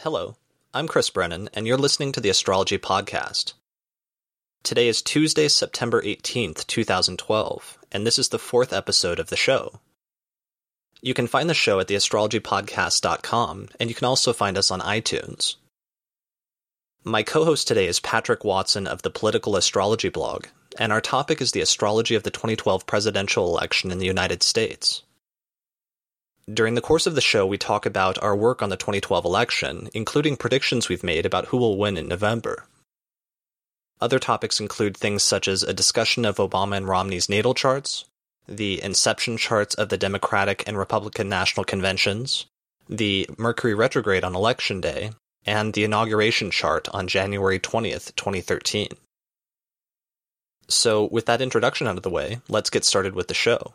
Hello, I'm Chris Brennan, and you're listening to the Astrology Podcast. Today is Tuesday, September 18th, 2012, and this is the fourth episode of the show. You can find the show at theastrologypodcast.com, and you can also find us on iTunes. My co-host today is Patrick Watson of the Political Astrology blog, and our topic is the astrology of the 2012 presidential election in the United States. During the course of the show, we talk about our work on the 2012 election, including predictions we've made about who will win in November. Other topics include things such as a discussion of Obama and Romney's natal charts, the inception charts of the Democratic and Republican National Conventions, the Mercury retrograde on Election Day, and the inauguration chart on January 20th, 2013. So, with that introduction out of the way, let's get started with the show.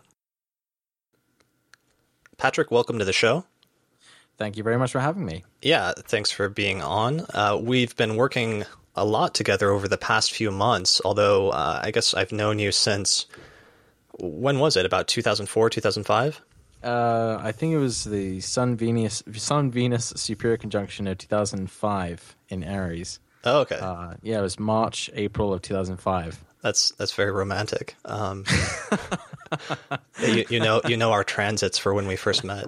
Patrick, welcome to the show. Thank you very much for having me. Yeah, thanks for being on. We've been working a lot together over the past few months, although I guess I've known you since, when was it, about 2004, 2005? I think it was the Sun-Venus Superior Conjunction of 2005 in Aries. Oh, okay. Yeah, it was March, April of 2005. That's very romantic. You know our transits for when we first met.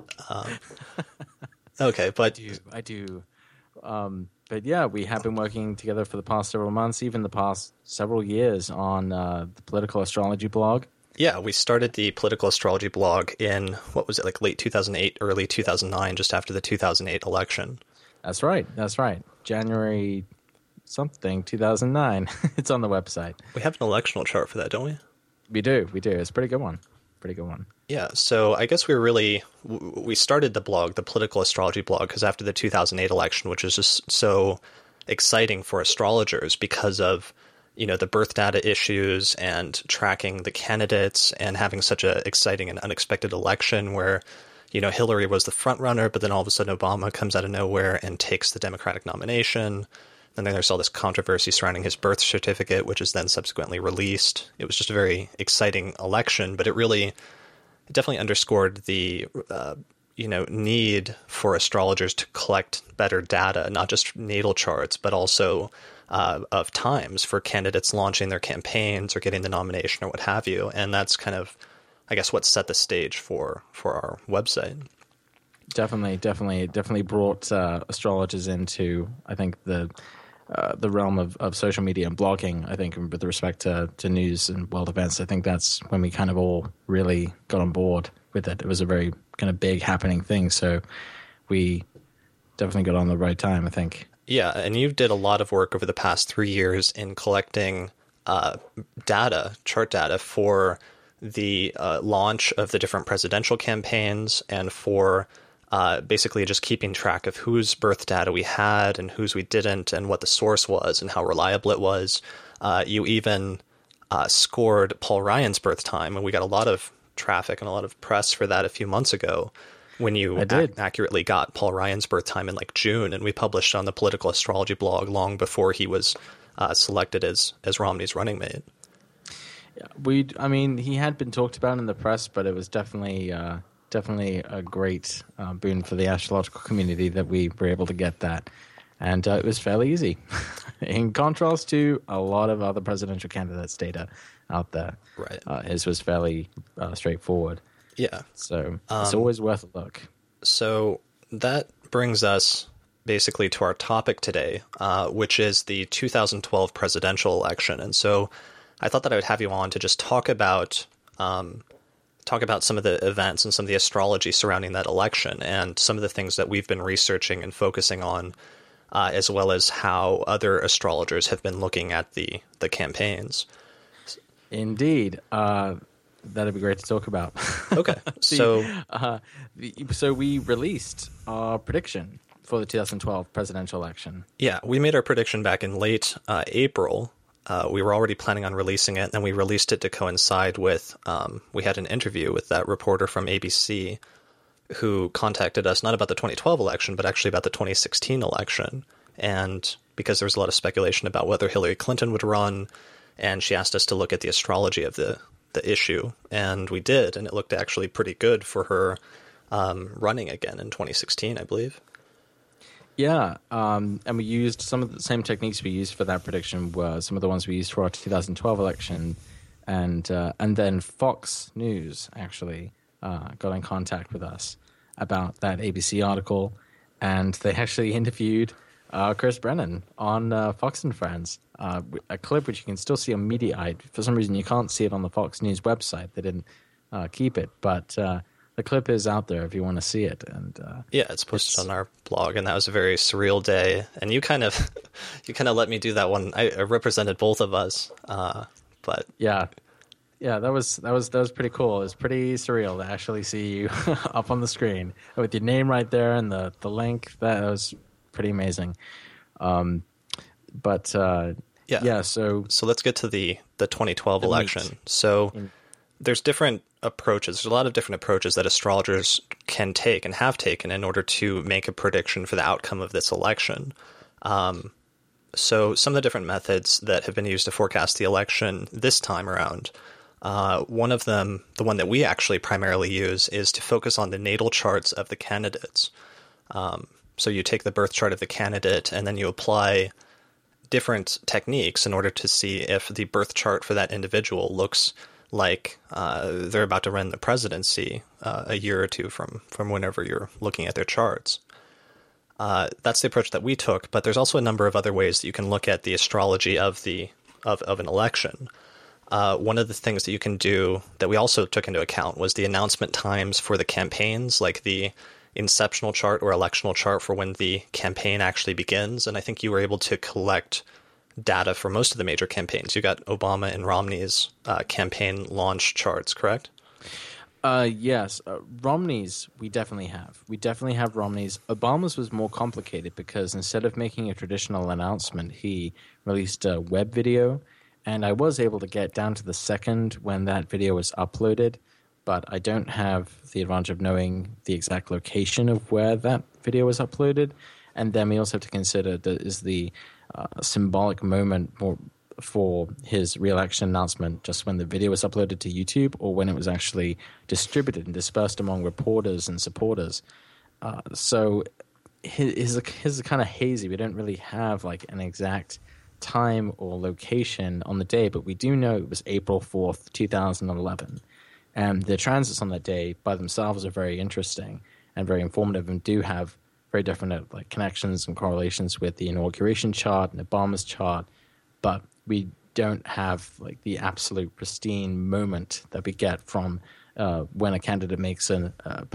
Okay, but I do. But yeah, we have been working together for the past several months, even the past several years on the Political Astrology blog. Yeah, we started the Political Astrology blog in, what was it, like late 2008, early 2009, just after the 2008 election. That's right. January something, 2009. It's on the website. We have an electional chart for that, don't we? We do. It's a pretty good one. Yeah, so I guess we started the blog, the Political Astrology blog, because after the 2008 election, which is just so exciting for astrologers because of, the birth data issues and tracking the candidates and having such an exciting and unexpected election where, Hillary was the front runner, but then all of a sudden Obama comes out of nowhere and takes the Democratic nomination. And then there's all this controversy surrounding his birth certificate, which is then subsequently released. It was just a very exciting election, but it definitely underscored the, need for astrologers to collect better data, not just natal charts, but also of times for candidates launching their campaigns or getting the nomination or what have you. And that's kind of, I guess, what set the stage for our website. Definitely brought astrologers into, I think, the realm of social media and blogging. I think with respect to news and world events, I think that's when we kind of all really got on board with it. It was a very kind of big happening thing, so we definitely got on the right time, I think. Yeah, and you did a lot of work over the past 3 years in collecting chart data for the launch of the different presidential campaigns and for basically just keeping track of whose birth data we had and whose we didn't and what the source was and how reliable it was. You even scored Paul Ryan's birth time, and we got a lot of traffic and a lot of press for that a few months ago when you accurately got Paul Ryan's birth time in like June, and we published on the Political Astrology blog long before he was selected as Romney's running mate. Yeah, he had been talked about in the press, but it was definitely a great boon for the astrological community that we were able to get that. And it was fairly easy, in contrast to a lot of other presidential candidates' data out there. Right. His was fairly straightforward. Yeah. So it's always worth a look. So that brings us basically to our topic today, which is the 2012 presidential election. And so I thought that I would have you on to just talk about some of the events and some of the astrology surrounding that election and some of the things that we've been researching and focusing on, as well as how other astrologers have been looking at the campaigns. Indeed. That'd be great to talk about. Okay. So we released our prediction for the 2012 presidential election. Yeah, we made our prediction back in late April. We were already planning on releasing it, and then we released it to coincide with, we had an interview with that reporter from ABC who contacted us, not about the 2012 election, but actually about the 2016 election. And because there was a lot of speculation about whether Hillary Clinton would run, and she asked us to look at the astrology of the issue, and we did, and it looked actually pretty good for her running again in 2016, I believe. Yeah, and we used some of the same techniques we used for that prediction were some of the ones we used for our 2012 election, and then Fox News actually got in contact with us about that ABC article, and they actually interviewed Chris Brennan on Fox and Friends, a clip which you can still see on Mediaite. For some reason, you can't see it on the Fox News website. They didn't keep it, but the clip is out there if you want to see it. And yeah, it's posted on our blog, and that was a very surreal day. And you kind of let me do that one. I represented both of us, but yeah, that was pretty cool. It was pretty surreal to actually see you up on the screen with your name right there and the link. That was pretty amazing. But yeah. So let's get to the 2012 election. So there's different approaches. There's a lot of different approaches that astrologers can take and have taken in order to make a prediction for the outcome of this election. So some of the different methods that have been used to forecast the election this time around, one of them, the one that we actually primarily use, is to focus on the natal charts of the candidates. So you take the birth chart of the candidate and then you apply different techniques in order to see if the birth chart for that individual looks like they're about to run the presidency a year or two from whenever you're looking at their charts. That's the approach that we took, but there's also a number of other ways that you can look at the astrology of an election. One of the things that you can do that we also took into account was the announcement times for the campaigns, like the inceptional chart or electional chart for when the campaign actually begins. And I think you were able to collect data for most of the major campaigns. You got Obama and Romney's campaign launch charts, correct? Yes. Romney's we definitely have. We definitely have Romney's. Obama's was more complicated because instead of making a traditional announcement, he released a web video, and I was able to get down to the second when that video was uploaded, but I don't have the advantage of knowing the exact location of where that video was uploaded. And then we also have to consider that is the symbolic moment for his re-election announcement just when the video was uploaded to YouTube or when it was actually distributed and dispersed among reporters and supporters. So his is kind of hazy. We don't really have like an exact time or location on the day, but we do know it was April 4th, 2011. And the transits on that day by themselves are very interesting and very informative and do have very definite like connections and correlations with the inauguration chart and Obama's chart, but we don't have like the absolute pristine moment that we get from when a candidate makes a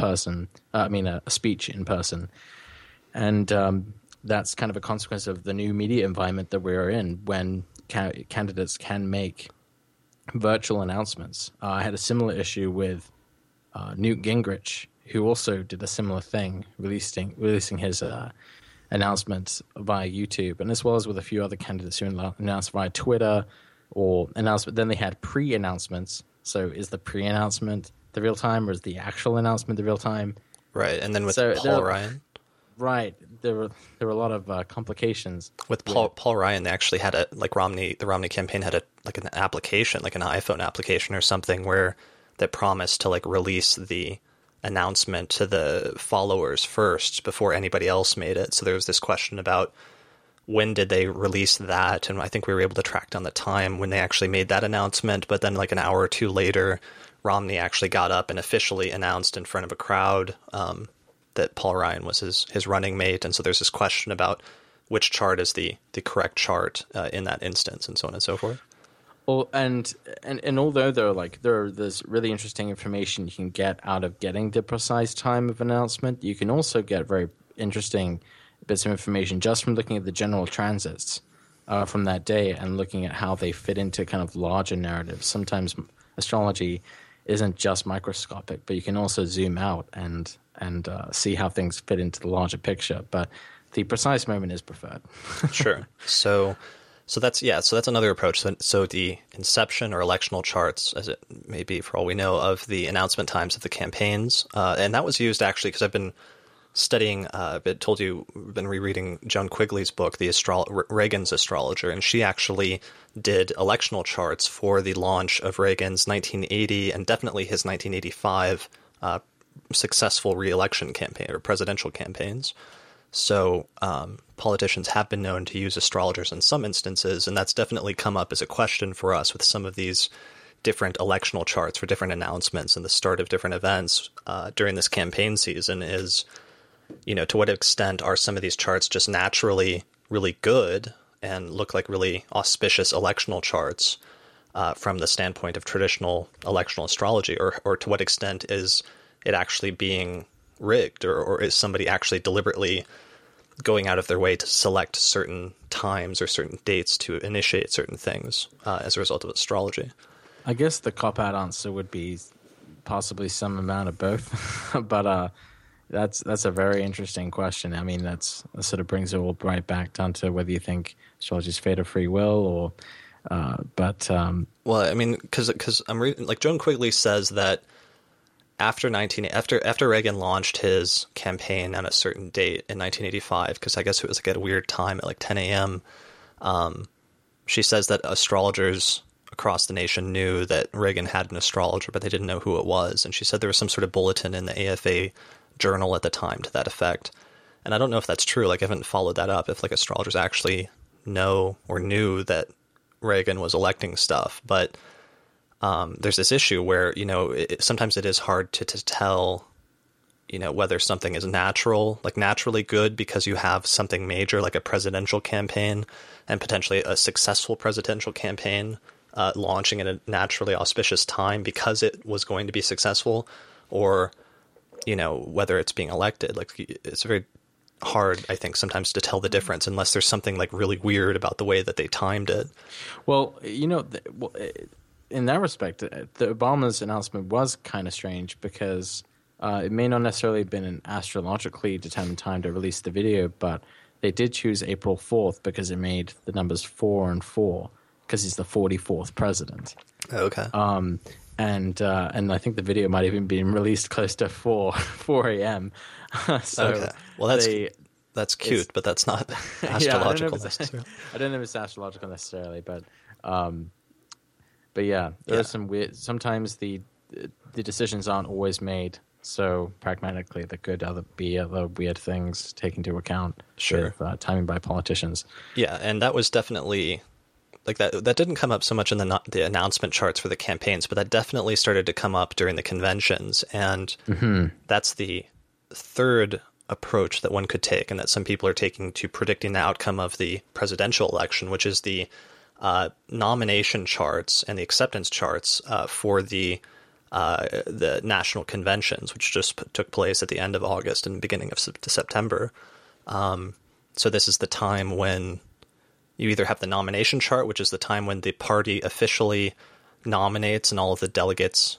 speech in person. And that's kind of a consequence of the new media environment that we're in when candidates can make virtual announcements. I had a similar issue with Newt Gingrich, who also did a similar thing, releasing his announcements via YouTube, and as well as with a few other candidates who announced via Twitter or announcement. Then they had pre-announcements. So is the pre-announcement the real time, or is the actual announcement the real time? Right, and then with Paul Ryan. Right, there were a lot of complications with Paul Ryan. They actually had the Romney campaign had an application, like an iPhone application or something, where that promised to like release the announcement to the followers first before anybody else made it. So there was this question about when did they release that, and I think we were able to track down the time when they actually made that announcement. But then like an hour or two later, Romney actually got up and officially announced in front of a crowd that Paul Ryan was his running mate. And so there's this question about which chart is the correct chart in that instance, and so on and so forth. Well, and although there's really interesting information you can get out of getting the precise time of announcement, you can also get very interesting bits of information just from looking at the general transits from that day and looking at how they fit into kind of larger narratives. Sometimes astrology isn't just microscopic, but you can also zoom out and see how things fit into the larger picture. But the precise moment is preferred. Sure. So that's another approach. So the inception or electional charts, as it may be for all we know, of the announcement times of the campaigns, and that was used actually because I've been studying. Been rereading Joan Quigley's book, Reagan's Astrologer, and she actually did electional charts for the launch of Reagan's 1980 and definitely his 1985 successful re-election campaign or presidential campaigns. So politicians have been known to use astrologers in some instances, and that's definitely come up as a question for us with some of these different electional charts for different announcements and the start of different events during this campaign season is, to what extent are some of these charts just naturally really good and look like really auspicious electional charts from the standpoint of traditional electional astrology, or to what extent is it actually being rigged, or is somebody actually deliberately going out of their way to select certain times or certain dates to initiate certain things as a result of astrology? I guess the cop-out answer would be possibly some amount of both, but that's a very interesting question. I mean, that sort of brings it all right back down to whether you think astrology is fate or free will, or well, I mean, because I'm reading, like, Joan Quigley says that after Reagan launched his campaign on a certain date in 1985, because I guess it was like at a weird time at like 10 a.m., she says that astrologers across the nation knew that Reagan had an astrologer, but they didn't know who it was. And she said there was some sort of bulletin in the AFA journal at the time to that effect. And I don't know if that's true. Like, I haven't followed that up, if like astrologers actually know or knew that Reagan was electing stuff. But there's this issue where, sometimes it is hard to tell, whether something is naturally good because you have something major like a presidential campaign and potentially a successful presidential campaign launching at a naturally auspicious time because it was going to be successful, or, whether it's being elected. Like, it's very hard, I think, sometimes to tell the difference unless there's something like really weird about the way that they timed it. Well, in that respect, the Obama's announcement was kind of strange because it may not necessarily have been an astrologically determined time to release the video, but they did choose April 4th because it made the numbers 4 and 4 because he's the 44th president. Okay. And I think the video might even be released close to 4 a.m. So okay. Well, that's cute, but that's not astrological necessarily. I don't know if it's astrological necessarily, but yeah, there are some weird. Sometimes the decisions aren't always made so pragmatically. There could be other weird things taken into account. Sure. With, timing by politicians. Yeah, and that was definitely like that. That didn't come up so much in the announcement charts for the campaigns, but that definitely started to come up during the conventions, and that's the third approach that one could take, and that some people are taking to predicting the outcome of the presidential election, which is the nomination charts and the acceptance charts for the national conventions, which just took place at the end of August and beginning of September. So this is the time when you either have the nomination chart, which is the time when the party officially nominates and all of the delegates,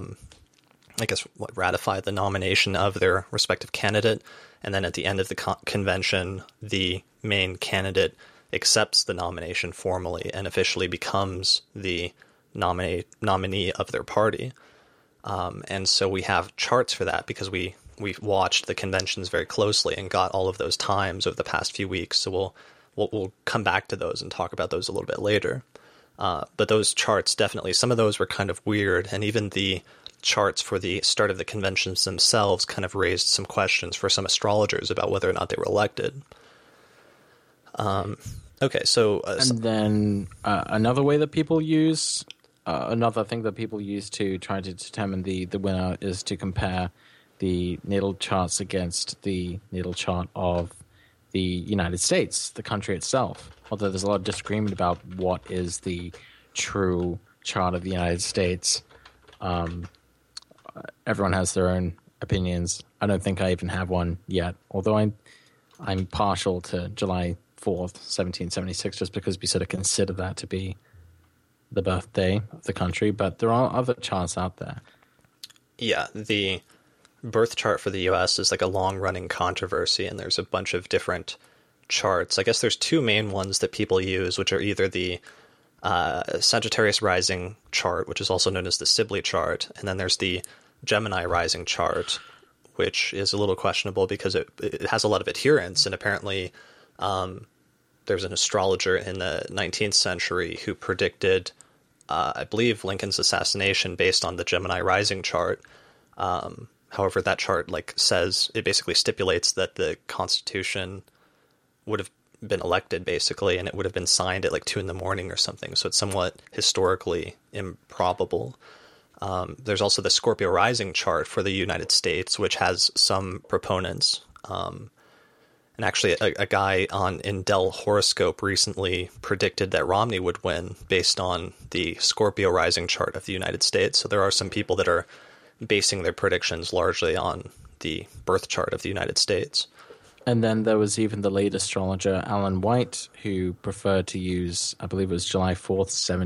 ratify the nomination of their respective candidate. And then at the end of the convention, the main candidate accepts the nomination formally and officially becomes the nominee of their party. And so we have charts for that because we watched the conventions very closely and got all of those times over the past few weeks. So we'll come back to those and talk about those a little bit later. But those charts, definitely, some of those were kind of weird. And even the charts for the start of the conventions themselves kind of raised some questions for some astrologers about whether or not they were elected. Okay, so... and then another way that people use... another thing that people use to try to determine the winner is to compare the natal charts against the natal chart of the United States, the country itself. Although there's a lot of disagreement about what is the true chart of the United States. Everyone has their own opinions. I don't think I even have one yet, although I'm partial to July 4th, 1776, just because we sort of consider that to be the birthday of the country, but there are other charts out there. Yeah, the birth chart for the U.S. is like a long-running controversy, and there's a bunch of different charts. I guess there's two main ones that people use, which are either the Sagittarius rising chart, which is also known as the Sibley chart, and then there's the Gemini rising chart, which is a little questionable because it has a lot of adherents, and apparently there's an astrologer in the 19th century who predicted, I believe, Lincoln's assassination based on the Gemini rising chart. However, that chart says, it basically stipulates that the Constitution would have been elected basically, and it would have been signed at 2 a.m. or something. So it's somewhat historically improbable. There's also the Scorpio rising chart for the United States, which has some proponents. And actually, a guy in Dell Horoscope recently predicted that Romney would win based on the Scorpio rising chart of the United States. So there are some people that are basing their predictions largely on the birth chart of the United States. And then there was even the late astrologer Alan White, who preferred to use, I believe it was July 4th,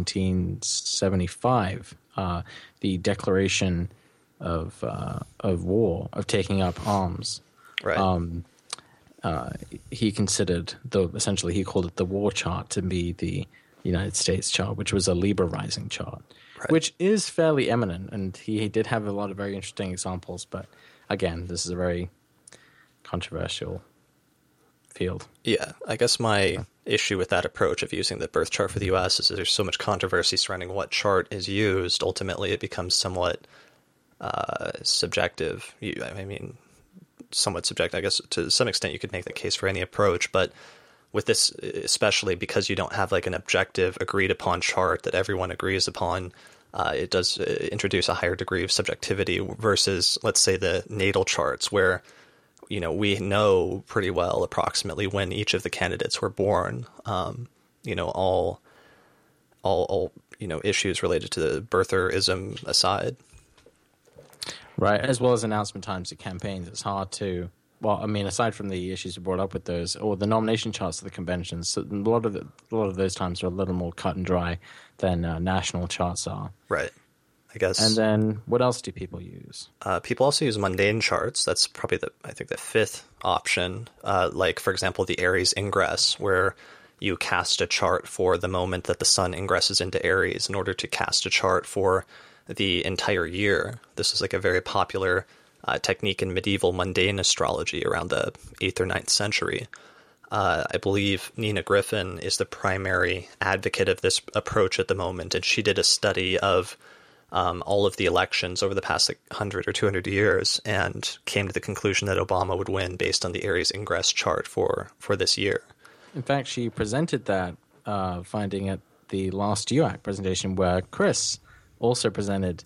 1775, the declaration of war, of taking up arms. Right. He considered, essentially he called it the war chart to be the United States chart, which was a Libra rising chart, right, which is fairly eminent. And he did have a lot of very interesting examples. But again, this is a very controversial field. Yeah, I guess my issue with that approach of using the birth chart for the U.S. is that there's so much controversy surrounding what chart is used. Ultimately, it becomes somewhat subjective. Somewhat subjective. I guess to some extent you could make the case for any approach, but with this, especially because you don't have an objective, agreed upon chart that everyone agrees upon, it does introduce a higher degree of subjectivity versus, let's say, the natal charts where we know pretty well approximately when each of the candidates were born. All issues related to the birtherism aside. Right, as well as announcement times of campaigns. It's hard to, aside from the issues you brought up with those, or the nomination charts of the conventions, so a lot of those times are a little more cut and dry than national charts are. Right. I guess. And then what else do people use? People also use mundane charts. That's probably the fifth option. For example, the Aries ingress, where you cast a chart for the moment that the sun ingresses into Aries in order to cast a chart for the entire year. This is a very popular technique in medieval mundane astrology around the 8th or 9th century. I believe Nina Griffin is the primary advocate of this approach at the moment, and she did a study of all of the elections over the past 100 or 200 years and came to the conclusion that Obama would win based on the Aries ingress chart for this year. In fact, she presented that finding at the last UAC presentation, where Chris also presented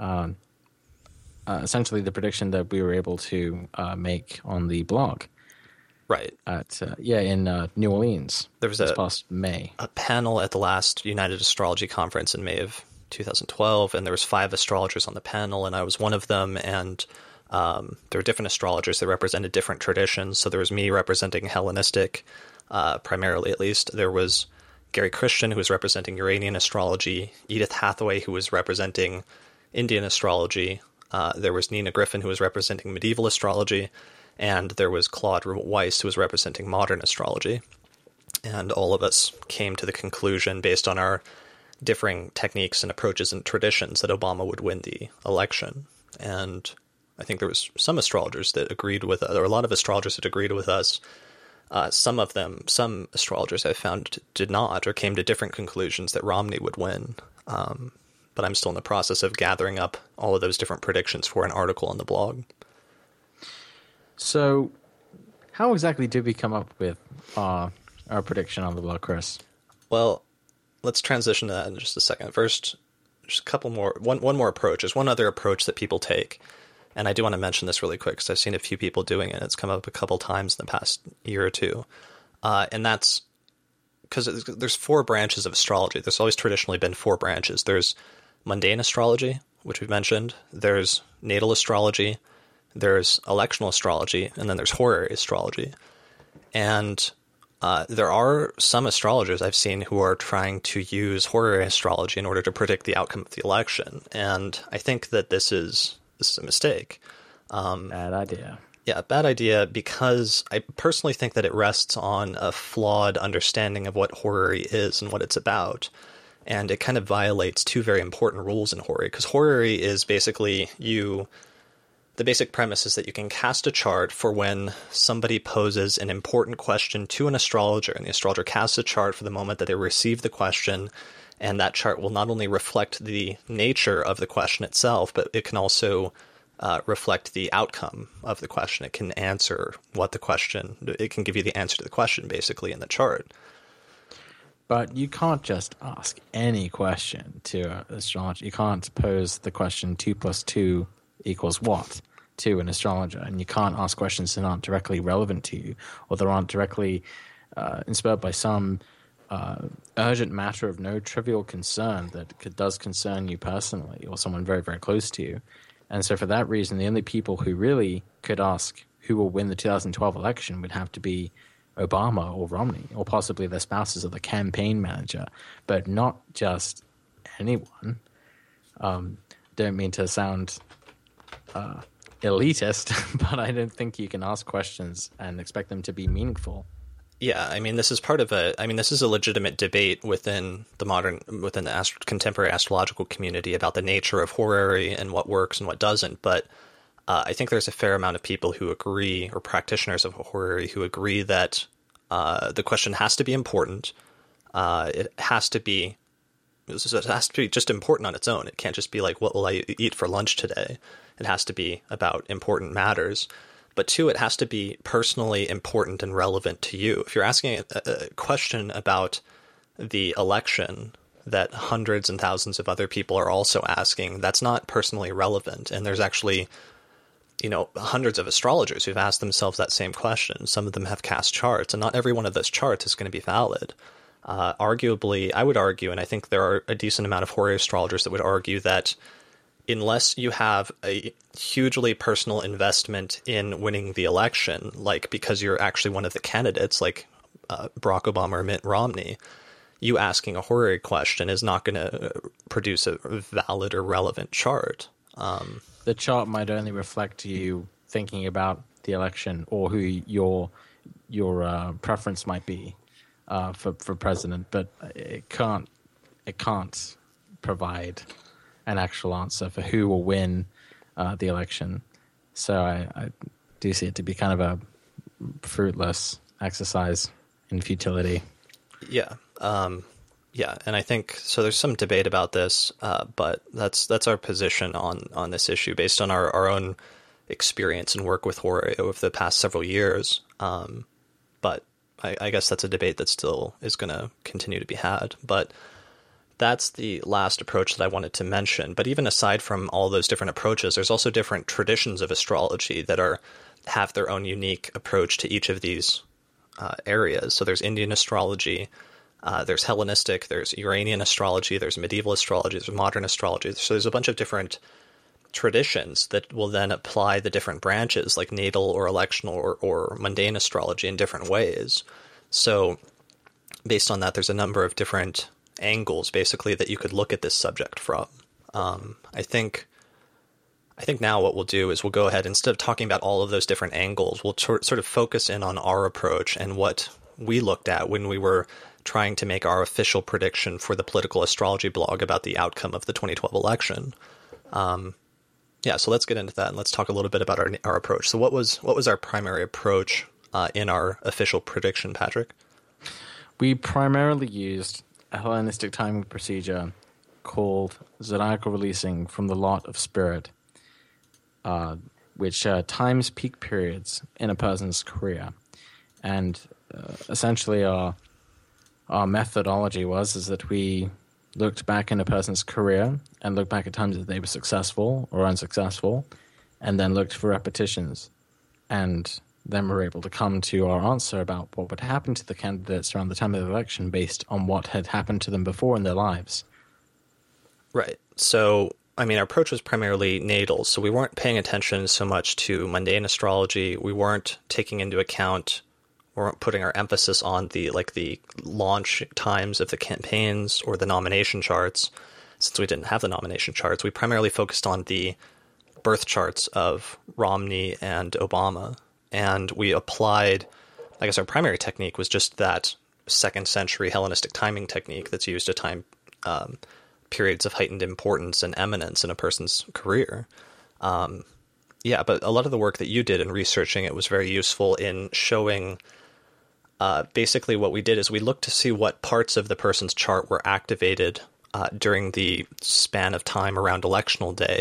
essentially the prediction that we were able to make on the blog. Right. In New Orleans. There was this past May. A panel at the last United Astrology Conference in May of 2012, and there was 5 astrologers on the panel, and I was one of them, and there were different astrologers that represented different traditions. So there was me representing Hellenistic, primarily at least. There was Gary Christian, who was representing Uranian astrology, Edith Hathaway, who was representing Indian astrology, there was Nina Griffin, who was representing medieval astrology, and there was Claude Weiss, who was representing modern astrology. And all of us came to the conclusion, based on our differing techniques and approaches and traditions, that Obama would win the election. And I think there was some astrologers that agreed with us, or a lot of astrologers that agreed with us. Some astrologers I found did not, or came to different conclusions that Romney would win. But I'm still in the process of gathering up all of those different predictions for an article on the blog. So how exactly did we come up with our prediction on the blog, Chris? Well, let's transition to that in just a second. First, just a couple more, one more approach. There's one other approach that people take. And I do want to mention this really quick because I've seen a few people doing it. It's come up a couple times in the past year or two. And that's because there's 4 branches of astrology. There's always traditionally been 4 branches. There's mundane astrology, which we've mentioned. There's natal astrology. There's electional astrology. And then there's horary astrology. And there are some astrologers I've seen who are trying to use horary astrology in order to predict the outcome of the election. And I think that this is a mistake. Bad idea. Yeah, bad idea, because I personally think that it rests on a flawed understanding of what horary is and what it's about. And it kind of violates 2 very important rules in horary, because horary is basically the basic premise is that you can cast a chart for when somebody poses an important question to an astrologer, and the astrologer casts a chart for the moment that they receive the question. And that chart will not only reflect the nature of the question itself, but it can also reflect the outcome of the question. It can answer it can give you the answer to the question, basically, in the chart. But you can't just ask any question to astrologer. You can't pose the question 2 + 2 = what to an astrologer, and you can't ask questions that aren't directly relevant to you, or that aren't directly inspired by some urgent matter of no trivial concern that does concern you personally or someone very, very close to you. And so for that reason, the only people who really could ask who will win the 2012 election would have to be Obama or Romney, or possibly their spouses or the campaign manager, but not just anyone. Don't mean to sound elitist, but I don't think you can ask questions and expect them to be meaningful. Yeah, I mean, this is a legitimate debate within the contemporary astrological community about the nature of horary and what works and what doesn't. But I think there's a fair amount of people who agree, or practitioners of horary who agree, that the question has to be important. It has to be just important on its own. It can't just be like, what will I eat for lunch today? It has to be about important matters. But two, it has to be personally important and relevant to you. If you're asking a question about the election that hundreds and thousands of other people are also asking, that's not personally relevant. And there's actually, hundreds of astrologers who've asked themselves that same question. Some of them have cast charts, and not every one of those charts is going to be valid. Arguably, I would argue, and I think there are a decent amount of horary astrologers that would argue, that unless you have a hugely personal investment in winning the election, like because you're actually one of the candidates, like Barack Obama or Mitt Romney, you asking a horary question is not going to produce a valid or relevant chart. The chart might only reflect you thinking about the election or who your preference might be for president, but it can't provide an actual answer for who will win the election. So I do see it to be kind of a fruitless exercise in futility. Yeah. And I think so. There's some debate about this, but that's our position on this issue based on our own experience and work with horary over the past several years. But I guess that's a debate that still is going to continue to be had. But that's the last approach that I wanted to mention. But even aside from all those different approaches, there's also different traditions of astrology that have their own unique approach to each of these areas. So there's Indian astrology, there's Hellenistic, there's Uranian astrology, there's medieval astrology, there's modern astrology. So there's a bunch of different traditions that will then apply the different branches, like natal or electional or mundane astrology, in different ways. So based on that, there's a number of different angles, basically, that you could look at this subject from. I think now what we'll do is we'll go ahead, instead of talking about all of those different angles, we'll sort of focus in on our approach and what we looked at when we were trying to make our official prediction for the Political Astrology blog about the outcome of the 2012 election. So let's get into that, and let's talk a little bit about our approach. So what was our primary approach in our official prediction, Patrick? We primarily used a Hellenistic timing procedure called zodiacal releasing from the lot of spirit, which times peak periods in a person's career. And essentially our methodology is that we looked back in a person's career and looked back at times that they were successful or unsuccessful, and then looked for repetitions. And then we're able to come to our answer about what would happen to the candidates around the time of the election based on what had happened to them before in their lives. Right. So, I mean, our approach was primarily natal, so we weren't paying attention so much to mundane astrology. We weren't taking into account, we weren't putting our emphasis on the launch times of the campaigns or the nomination charts. Since we didn't have the nomination charts, we primarily focused on the birth charts of Romney and Obama. And we applied, I guess our primary technique was just that 2nd century Hellenistic timing technique that's used to time periods of heightened importance and eminence in a person's career. But a lot of the work that you did in researching it was very useful in showing, basically what we did is we looked to see what parts of the person's chart were activated during the span of time around electional day,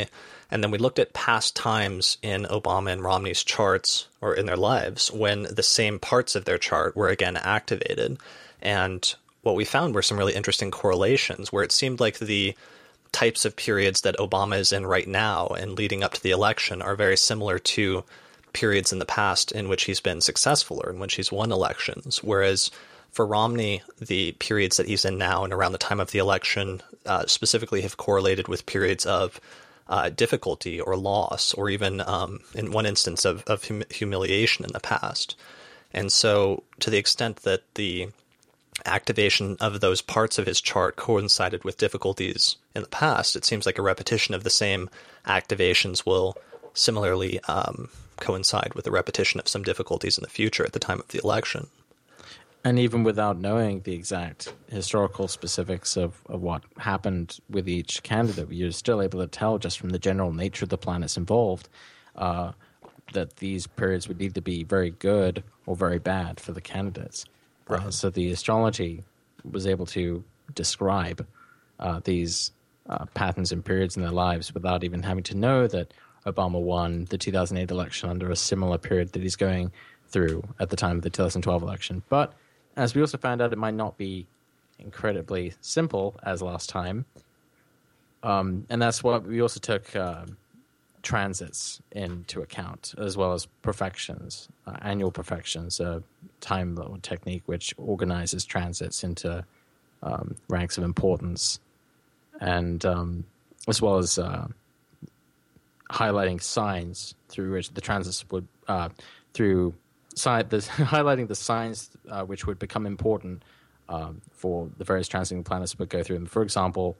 And then we looked at past times in Obama and Romney's charts, or in their lives, when the same parts of their chart were again activated. And what we found were some really interesting correlations, where it seemed like the types of periods that Obama is in right now and leading up to the election are very similar to periods in the past in which he's been successful or in which he's won elections. Whereas for Romney, the periods that he's in now and around the time of the election specifically have correlated with periods of difficulty or loss, or even in one instance of humiliation in the past. And so to the extent that the activation of those parts of his chart coincided with difficulties in the past, it seems like a repetition of the same activations will similarly coincide with the repetition of some difficulties in the future at the time of the election. And even without knowing the exact historical specifics of what happened with each candidate, you're still able to tell just from the general nature of the planets involved that these periods would either be very good or very bad for the candidates. Right. So the astrology was able to describe these patterns and periods in their lives without even having to know that Obama won the 2008 election under a similar period that he's going through at the time of the 2012 election. But as we also found out, it might not be incredibly simple as last time. And that's what we also took transits into account, as well as perfections, annual perfections, a time technique which organizes transits into ranks of importance, and as well as highlighting signs through which the transits would, highlighting the signs which would become important for the various transiting planets would go through them. For example,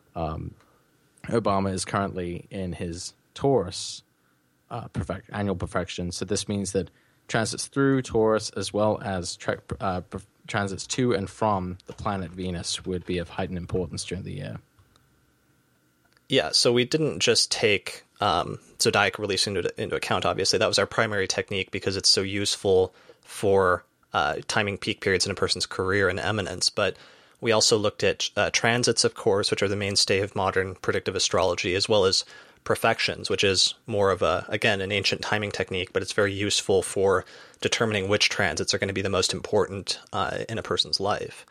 Obama is currently in his Taurus annual perfection, so this means that transits through Taurus as well as transits to and from the planet Venus would be of heightened importance during the year. Yeah, so we didn't just take zodiac release into account, obviously. That was our primary technique because it's so useful for timing peak periods in a person's career and eminence. But we also looked at transits, of course, which are the mainstay of modern predictive astrology, as well as perfections, which is more of an ancient timing technique, but it's very useful for determining which transits are going to be the most important in a person's life.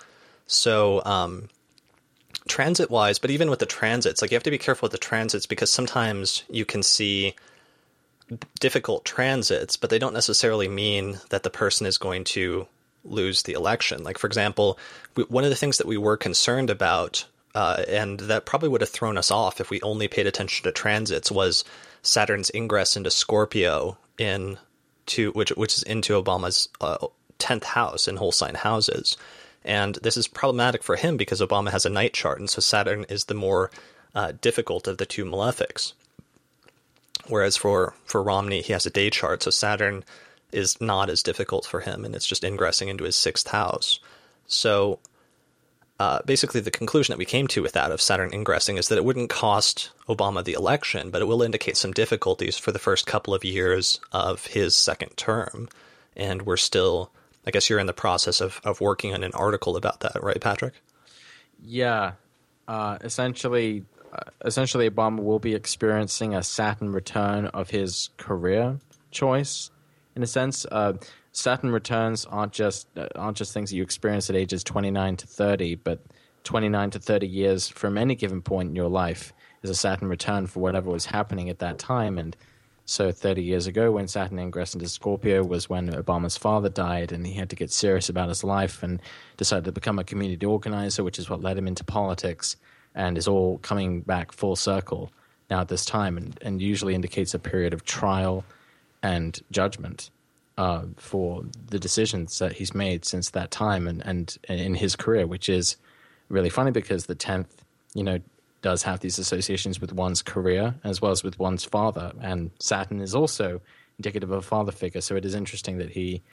So transit-wise, but even with the transits, like you have to be careful with the transits because sometimes you can see difficult transits, but they don't necessarily mean that the person is going to lose the election. Like, for example, one of the things that we were concerned about, and that probably would have thrown us off if we only paid attention to transits, was Saturn's ingress into Scorpio which is into Obama's 10th house in whole sign houses. And this is problematic for him because Obama has a night chart, and so Saturn is the more difficult of the two malefics. Whereas for Romney, he has a day chart, so Saturn is not as difficult for him, and it's just ingressing into his 6th house. So basically the conclusion that we came to with that of Saturn ingressing is that it wouldn't cost Obama the election, but it will indicate some difficulties for the first couple of years of his second term. And we're still, I guess you're in the process of working on an article about that, right, Patrick? Yeah. Essentially, Obama will be experiencing a Saturn return of his career choice. In a sense, Saturn returns aren't just things that you experience at ages 29 to 30, but 29 to 30 years from any given point in your life is a Saturn return for whatever was happening at that time. And so 30 years ago, when Saturn ingressed into Scorpio was when Obama's father died, and he had to get serious about his life and decided to become a community organizer, which is what led him into politics, and is all coming back full circle now at this time, and usually indicates a period of trial and judgment for the decisions that he's made since that time and in his career, which is really funny because the 10th, does have these associations with one's career as well as with one's father, and Saturn is also indicative of a father figure. So it is interesting that he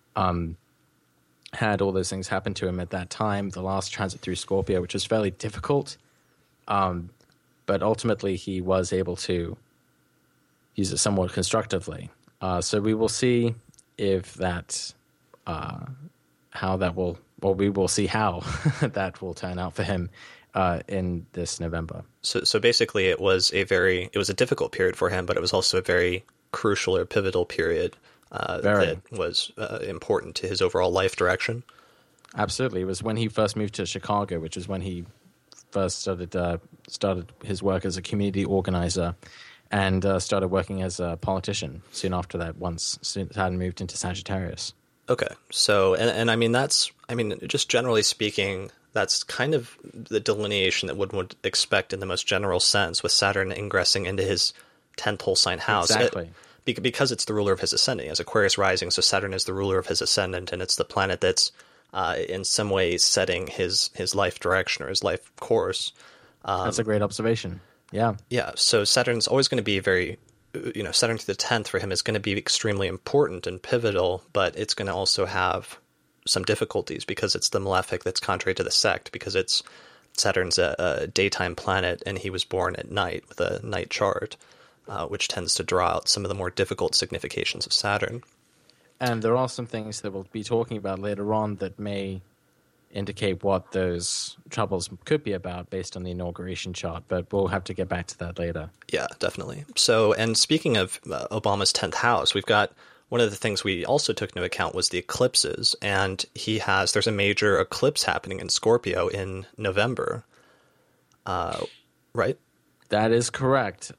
had all those things happen to him at that time, the last transit through Scorpio, which was fairly difficult, but ultimately he was able to use it somewhat constructively. So we will see if that, how that will, or we will see how that will turn out for him in this November. So basically, it was a difficult period for him, but it was also a very crucial or pivotal period that was important to his overall life direction. Absolutely, it was when he first moved to Chicago, which is when he first started his work as a community organizer, and started working as a politician soon after that. Once Saturn moved into Sagittarius. Okay, so and I mean just generally speaking, that's kind of the delineation that one would expect in the most general sense, with Saturn ingressing into his 10th whole sign house. Exactly. Because it's the ruler of his ascendant, as Aquarius rising, so Saturn is the ruler of his ascendant, and it's the planet that's in some ways setting his life direction or his life course. That's a great observation. Yeah. Yeah, so Saturn's always going to be Saturn to the 10th for him is going to be extremely important and pivotal, but it's going to also have some difficulties because it's the malefic that's contrary to the sect, because it's Saturn's a daytime planet and he was born at night with a night chart, which tends to draw out some of the more difficult significations of Saturn. And there are some things that we'll be talking about later on that may indicate what those troubles could be about based on the inauguration chart, but we'll have to get back to that later. Yeah, definitely. So, and speaking of Obama's 10th house, we've got one of the things we also took into account was the eclipses, and there's a major eclipse happening in Scorpio in November, right? That is correct.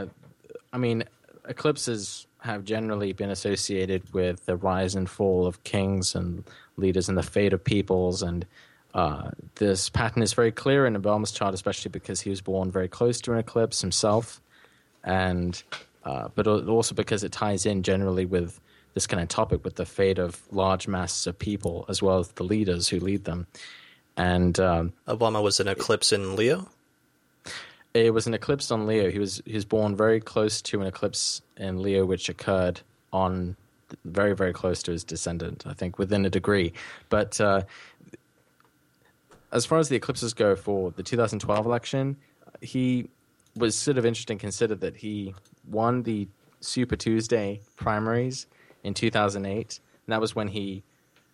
Eclipses have generally been associated with the rise and fall of kings and leaders and the fate of peoples, and this pattern is very clear in Obama's chart, especially because he was born very close to an eclipse himself, and but also because it ties in generally with this kind of topic with the fate of large masses of people as well as the leaders who lead them. And Obama was an eclipse in Leo? It was an eclipse on Leo. He was born very close to an eclipse in Leo, which occurred on very, very close to his descendant, I think, within a degree. But as far as the eclipses go for the 2012 election, he was sort of interesting, considered that he won the Super Tuesday primaries in 2008. And that was when he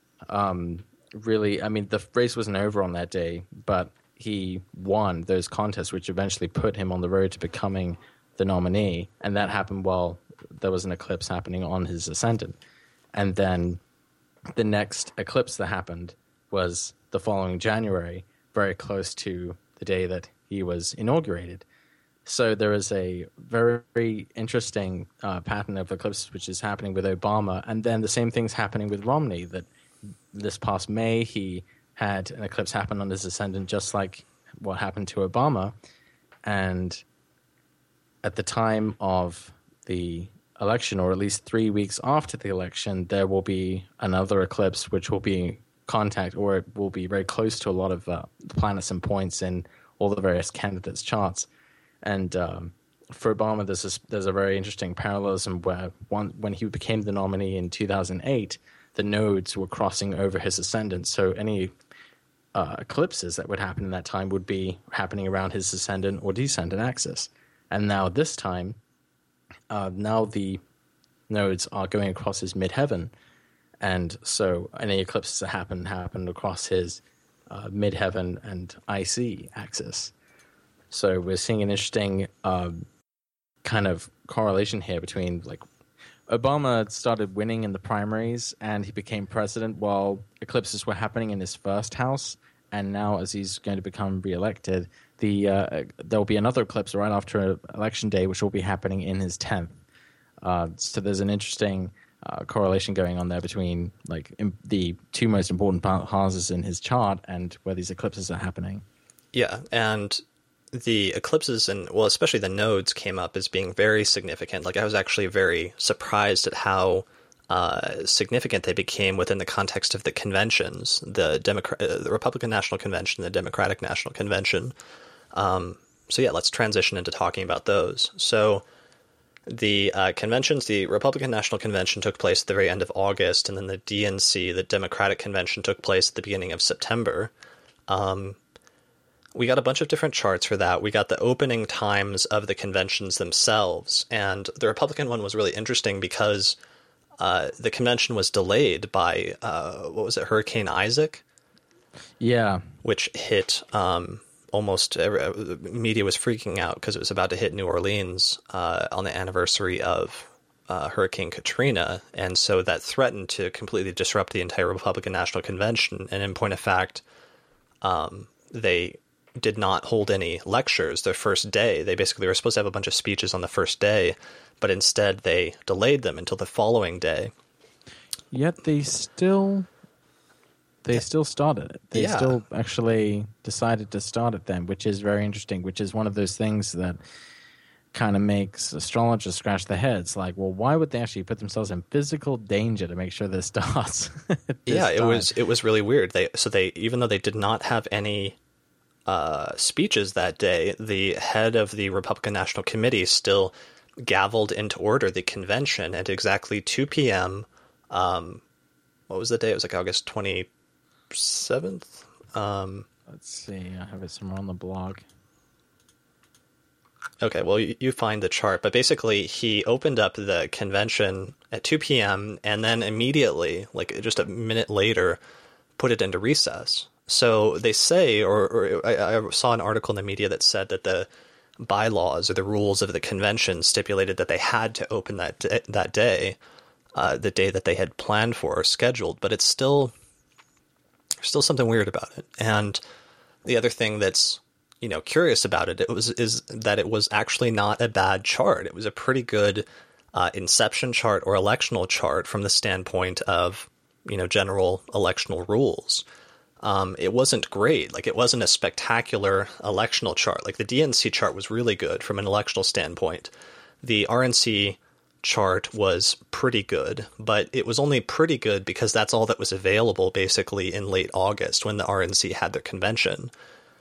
the race wasn't over on that day, but he won those contests, which eventually put him on the road to becoming the nominee. And that happened while there was an eclipse happening on his ascendant. And then the next eclipse that happened was the following January, very close to the day that he was inaugurated. So there is a very, very interesting pattern of eclipses which is happening with Obama. And then the same thing's happening with Romney, that this past May he had an eclipse happen on his ascendant, just like what happened to Obama. And at the time of the election, or at least 3 weeks after the election, there will be another eclipse which will be or it will be very close to a lot of the planets and points in all the various candidates' charts. And for Obama, there's a very interesting parallelism where when he became the nominee in 2008, the nodes were crossing over his ascendant. So any eclipses that would happen in that time would be happening around his ascendant or descendant axis. And now this time, now the nodes are going across his midheaven. And so any eclipses that happened across his midheaven and IC axis. So we're seeing an interesting kind of correlation here between, like, Obama started winning in the primaries and he became president while eclipses were happening in his first house. And now, as he's going to become reelected, there'll be another eclipse right after election day, which will be happening in his 10th. So there's an interesting correlation going on there between the two most important houses in his chart and where these eclipses are happening. Yeah, and the eclipses especially the nodes came up as being very significant. Like, I was actually very surprised at how significant they became within the context of the conventions, the Republican National Convention, the Democratic National Convention. So yeah, let's transition into talking about those. So the conventions, the Republican National Convention took place at the very end of August, and then the DNC, the Democratic Convention, took place at the beginning of September. We got a bunch of different charts for that. We got the opening times of the conventions themselves, and the Republican one was really interesting because the convention was delayed by, Hurricane Isaac? Yeah. Which hit media was freaking out because it was about to hit New Orleans on the anniversary of Hurricane Katrina, and so that threatened to completely disrupt the entire Republican National Convention. And in point of fact, they did not hold any lectures their first day. They basically were supposed to have a bunch of speeches on the first day, but instead they delayed them until the following day. Yet they still started it. They still actually decided to start it then, which is very interesting, which is one of those things that kind of makes astrologers scratch their heads. Like, well, why would they actually put themselves in physical danger to make sure this starts? It was really weird. They even though they did not have any speeches that day, the head of the Republican National Committee still gavelled into order the convention at exactly 2 p.m. What was the day? It was like August 27th. Let's see. I have it somewhere on the blog. Okay, well, you find the chart, but basically he opened up the convention at 2 p.m. and then immediately, like just a minute later, put it into recess. So they say, or I saw an article in the media that said that the bylaws or the rules of the convention stipulated that they had to open that day, the day that they had planned for or scheduled, but it's still something weird about it. And the other thing that's curious about it is that it was actually not a bad chart. It was a pretty good inception chart or electional chart from the standpoint of general electional rules. It wasn't great. Like, it wasn't a spectacular electional chart. Like, the DNC chart was really good from an electional standpoint. The RNC chart was pretty good, but it was only pretty good because that's all that was available basically in late August when the RNC had their convention.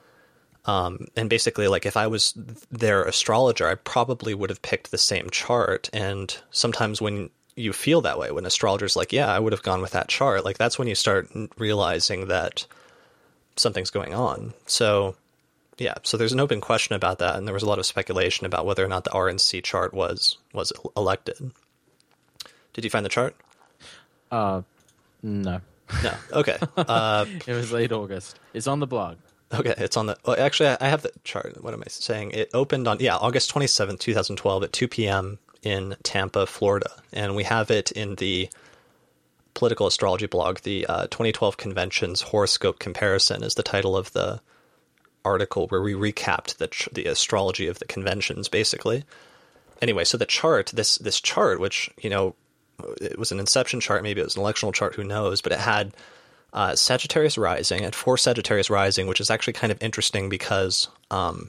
And basically, like, if I was their astrologer, I probably would have picked the same chart. And sometimes when you feel that way, when astrologers like, yeah, I would have gone with that chart, like, that's when you start realizing that something's going on. So, yeah, so there's an open question about that. And there was a lot of speculation about whether or not the RNC chart was elected. Did you find the chart? No. No. Okay. It was late August. It's on the blog. Okay, it's on the... Well, actually, I have the chart. What am I saying? It opened on, August 27th, 2012 at 2 p.m. in Tampa, Florida. And we have it in the political astrology blog. The 2012 Convention's Horoscope Comparison is the title of the article where we recapped the astrology of the conventions, basically. Anyway, so the chart, this chart, which, it was an inception chart, maybe it was an electional chart, who knows, but it had... Sagittarius rising at 4 Sagittarius rising, which is actually kind of interesting because Paul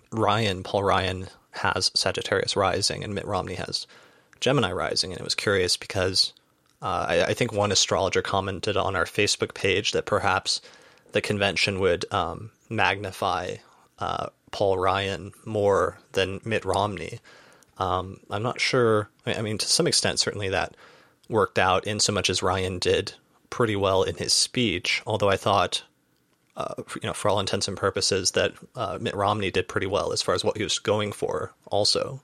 Ryan has Sagittarius rising and Mitt Romney has Gemini rising. And it was curious because I think one astrologer commented on our Facebook page that perhaps the convention would magnify Paul Ryan more than Mitt Romney. I'm not sure. I mean, to some extent, certainly that worked out in so much as Ryan did pretty well in his speech, although I thought, for all intents and purposes, that Mitt Romney did pretty well as far as what he was going for also.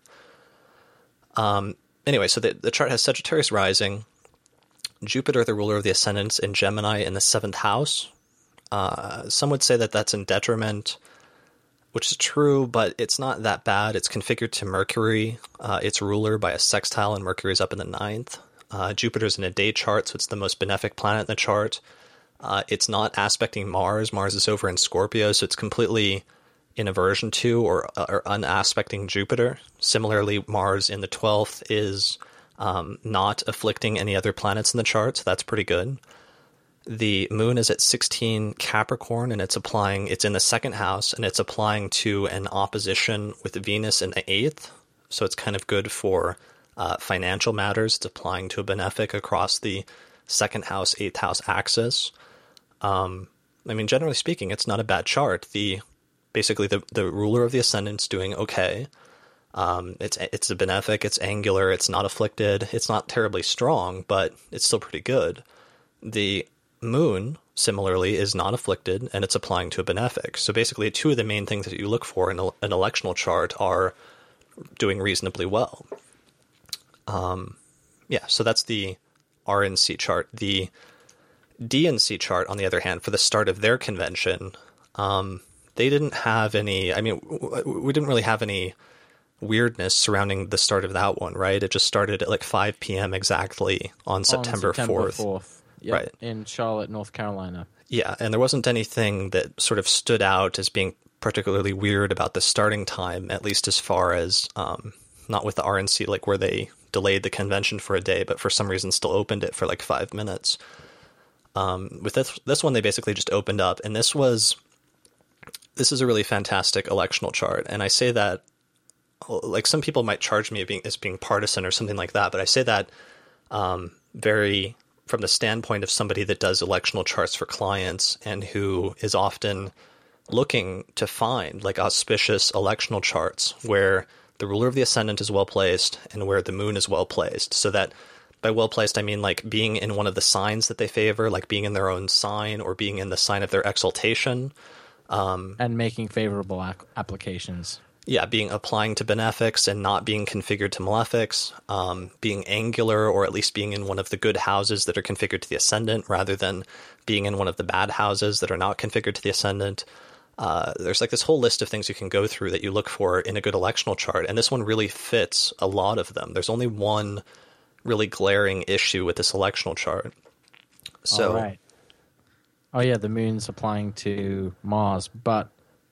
Anyway, so the chart has Sagittarius rising, Jupiter, the ruler of the ascendants, in Gemini in the 7th house. Some would say that that's in detriment, which is true, but it's not that bad. It's configured to Mercury, its ruler, by a sextile, and Mercury's up in the 9th. Jupiter's in a day chart, so it's the most benefic planet in the chart. It's not aspecting Mars. Mars is over in Scorpio, so it's completely in aversion to or unaspecting Jupiter. Similarly, Mars in the 12th is not afflicting any other planets in the chart, so that's pretty good. The moon is at 16 Capricorn, and it's in the 2nd house, and it's applying to an opposition with Venus in the 8th, so it's kind of good for financial matters. It's applying to a benefic across the 2nd house, 8th house axis. I mean, generally speaking, it's not a bad chart. Basically the ruler of the ascendant's doing okay. It's a benefic, it's angular, it's not afflicted, it's not terribly strong, but it's still pretty good. The moon, similarly, is not afflicted, and it's applying to a benefic. So basically, two of the main things that you look for in an electional chart are doing reasonably well. So that's the RNC chart. The DNC chart, on the other hand, for the start of their convention, they didn't have any, I mean, we didn't really have any weirdness surrounding the start of that one, right? It just started at like 5 p.m. exactly on September 4th. Yep, right. In Charlotte, North Carolina. Yeah, and there wasn't anything that sort of stood out as being particularly weird about the starting time, at least as far as, not with the RNC, like where they delayed the convention for a day, but for some reason still opened it for like 5 minutes. With this one, they basically just opened up, and this is a really fantastic electional chart, and I say that, like, some people might charge me as being partisan or something like that, but I say that very from the standpoint of somebody that does electional charts for clients and who is often looking to find like auspicious electional charts where the ruler of the ascendant is well placed and where the moon is well placed. So that by well placed, I mean like being in one of the signs that they favor, like being in their own sign or being in the sign of their exaltation. And making favorable applications. Yeah, applying to benefics and not being configured to malefics, being angular or at least being in one of the good houses that are configured to the ascendant rather than being in one of the bad houses that are not configured to the ascendant. There's like this whole list of things you can go through that you look for in a good electional chart, and this one really fits a lot of them. There's only one really glaring issue with this electional chart. So, all right. Oh yeah, the moon's applying to Mars, but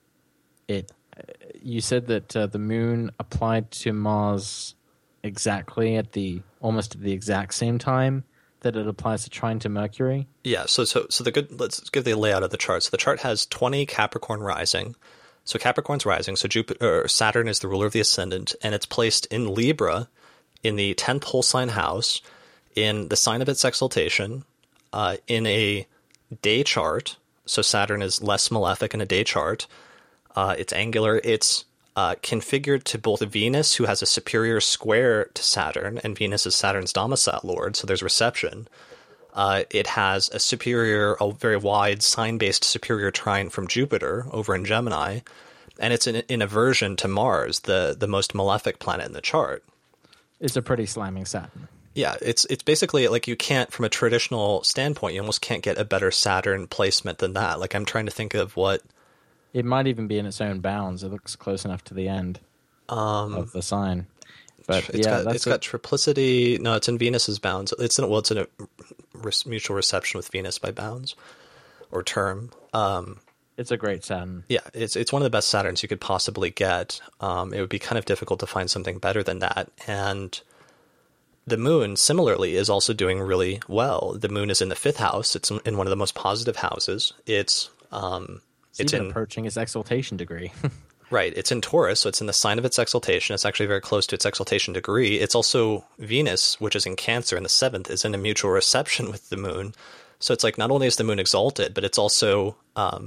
you said that the moon applied to Mars exactly almost at the exact same time that it applies to trine to Mercury. Yeah. So let's give the layout of the chart. So the chart has 20 Capricorn rising. So Capricorn's rising. So Saturn is the ruler of the ascendant, and it's placed in Libra, in the 10th whole sign house, in the sign of its exaltation, in a day chart. So Saturn is less malefic in a day chart. It's angular. It's configured to both Venus, who has a superior square to Saturn, and Venus is Saturn's domicile lord, so there's reception. It has a very wide sign-based superior trine from Jupiter over in Gemini, and it's in aversion to Mars, the most malefic planet in the chart. It's a pretty slamming Saturn. Yeah, it's basically like you can't, from a traditional standpoint, you almost can't get a better Saturn placement than that. Like I'm trying to think of what... It might even be in its own bounds. It looks close enough to the end of the sign. But it's got triplicity. No, it's in Venus's bounds. It's in a mutual reception with Venus by bounds or term. It's a great Saturn. Yeah, it's one of the best Saturns you could possibly get. It would be kind of difficult to find something better than that. And the moon, similarly, is also doing really well. The moon is in the 5th house. It's in one of the most positive houses. It's approaching its exaltation degree. Right. It's in Taurus, so it's in the sign of its exaltation. It's actually very close to its exaltation degree. It's also Venus, which is in Cancer in the 7th, is in a mutual reception with the moon. So it's like not only is the moon exalted, but it's also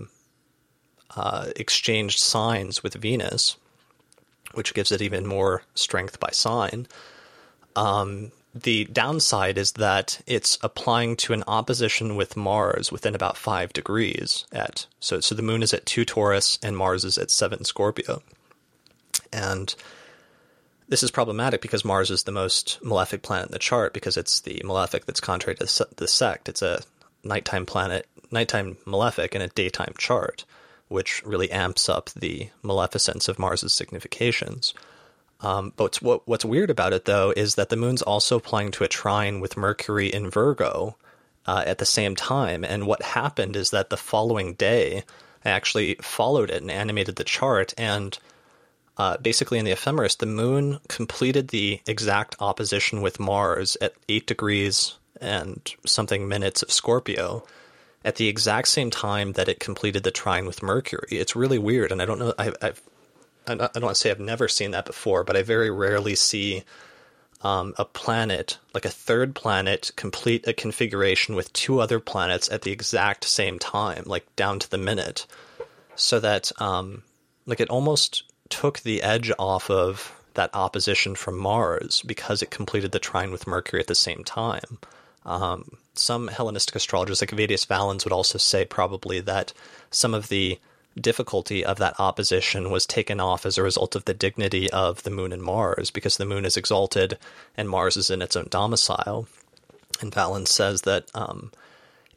exchanged signs with Venus, which gives it even more strength by sign. The downside is that it's applying to an opposition with Mars within about 5 degrees so the moon is at 2 Taurus and Mars is at 7 Scorpio. And this is problematic because Mars is the most malefic planet in the chart because it's the malefic that's contrary to the sect. It's a nighttime planet, nighttime malefic in a daytime chart, which really amps up the maleficence of Mars's significations. But what's weird about it, though, is that the moon's also applying to a trine with Mercury in Virgo at the same time. And what happened is that the following day, I actually followed it and animated the chart. And basically in the ephemeris, the moon completed the exact opposition with Mars at 8 degrees and something minutes of Scorpio at the exact same time that it completed the trine with Mercury. It's really weird. And I don't know, I don't want to say I've never seen that before, but I very rarely see a planet, like a third planet, complete a configuration with 2 other planets at the exact same time, like down to the minute. So that, like, it almost took the edge off of that opposition from Mars because it completed the trine with Mercury at the same time. Some Hellenistic astrologers, like Vedius Valens, would also say probably that some of the difficulty of that opposition was taken off as a result of the dignity of the moon and Mars, because the moon is exalted and Mars is in its own domicile. And Valens says that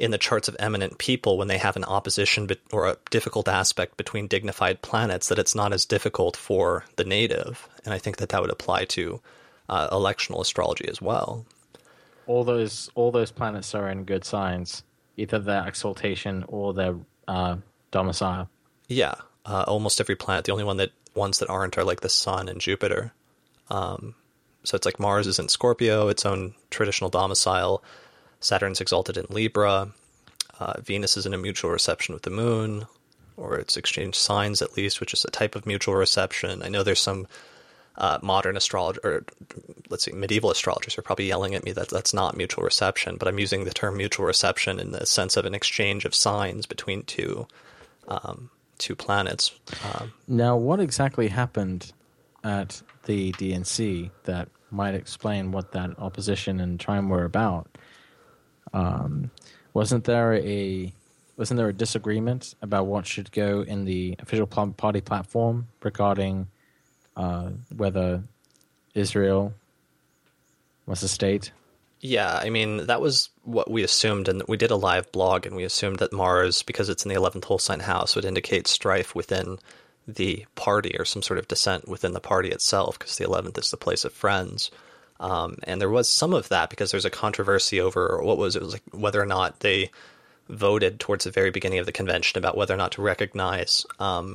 in the charts of eminent people when they have an opposition or a difficult aspect between dignified planets, that it's not as difficult for the native. And I think that would apply to electional astrology as well. All those planets are in good signs, either their exaltation or their domicile. Yeah, almost every planet. The only ones that aren't are like the Sun and Jupiter. So it's like Mars is in Scorpio, its own traditional domicile. Saturn's exalted in Libra. Venus is in a mutual reception with the Moon, or it's exchanged signs at least, which is a type of mutual reception. I know there's some modern astrologer, or let's see, medieval astrologers are probably yelling at me that that's not mutual reception, but I'm using the term mutual reception in the sense of an exchange of signs between two planets. Now, what exactly happened at the DNC that might explain what that opposition and trine were about? Wasn't there a disagreement about what should go in the official party platform regarding whether Israel was a state? Yeah, I mean, that was what we assumed, and we did a live blog, and we assumed that Mars, because it's in the 11th whole sign house, would indicate strife within the party or some sort of dissent within the party itself, because the 11th is the place of friends. And there was some of that because there's a controversy over it was like whether or not they voted towards the very beginning of the convention about whether or not to recognize, to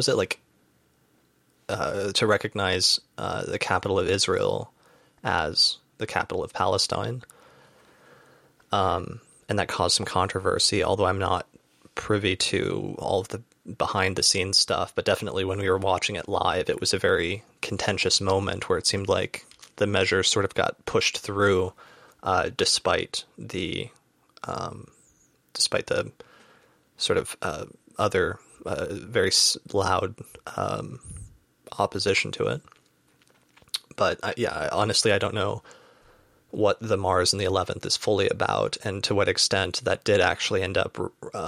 recognize the capital of Israel as the capital of Palestine. And that caused some controversy, although I'm not privy to all of the behind the scenes stuff. But definitely when we were watching it live, it was a very contentious moment where it seemed like the measures sort of got pushed through, despite the sort of other very loud opposition to it. But honestly, I don't know what the Mars in the 11th is fully about, and to what extent that did actually end up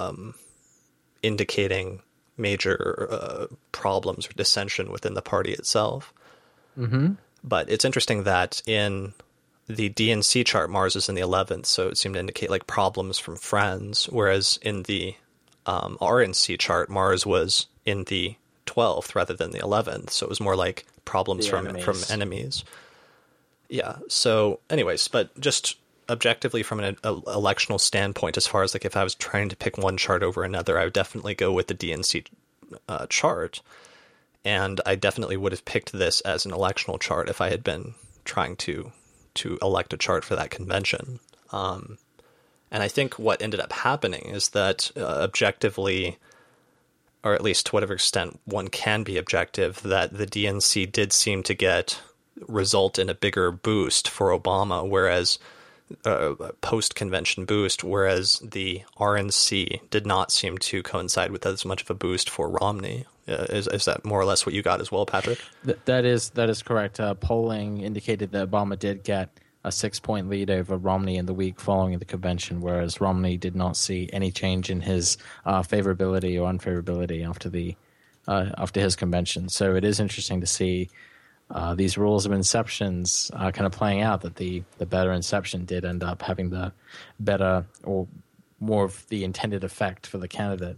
indicating major problems or dissension within the party itself. Mm-hmm. But it's interesting that in the DNC chart, Mars is in the 11th, so it seemed to indicate like problems from friends, whereas in the RNC chart, Mars was in the 12th rather than the 11th, so it was more like problems from enemies. Yeah, so anyways, but just objectively from an electional standpoint, as far as like if I was trying to pick one chart over another, I would definitely go with the DNC chart. And I definitely would have picked this as an electional chart if I had been trying to elect a chart for that convention. And I think what ended up happening is that objectively, or at least to whatever extent one can be objective, that the DNC did seem to result in a bigger boost for Obama, whereas post-convention boost, whereas the RNC did not seem to coincide with as much of a boost for Romney. Is that more or less what you got as well, Patrick? That is correct. Polling indicated that Obama did get a 6-point lead over Romney in the week following the convention, whereas Romney did not see any change in his favorability or unfavorability after his convention. So it is interesting to see these rules of inceptions kind of playing out, that the better inception did end up having the better or more of the intended effect for the candidate.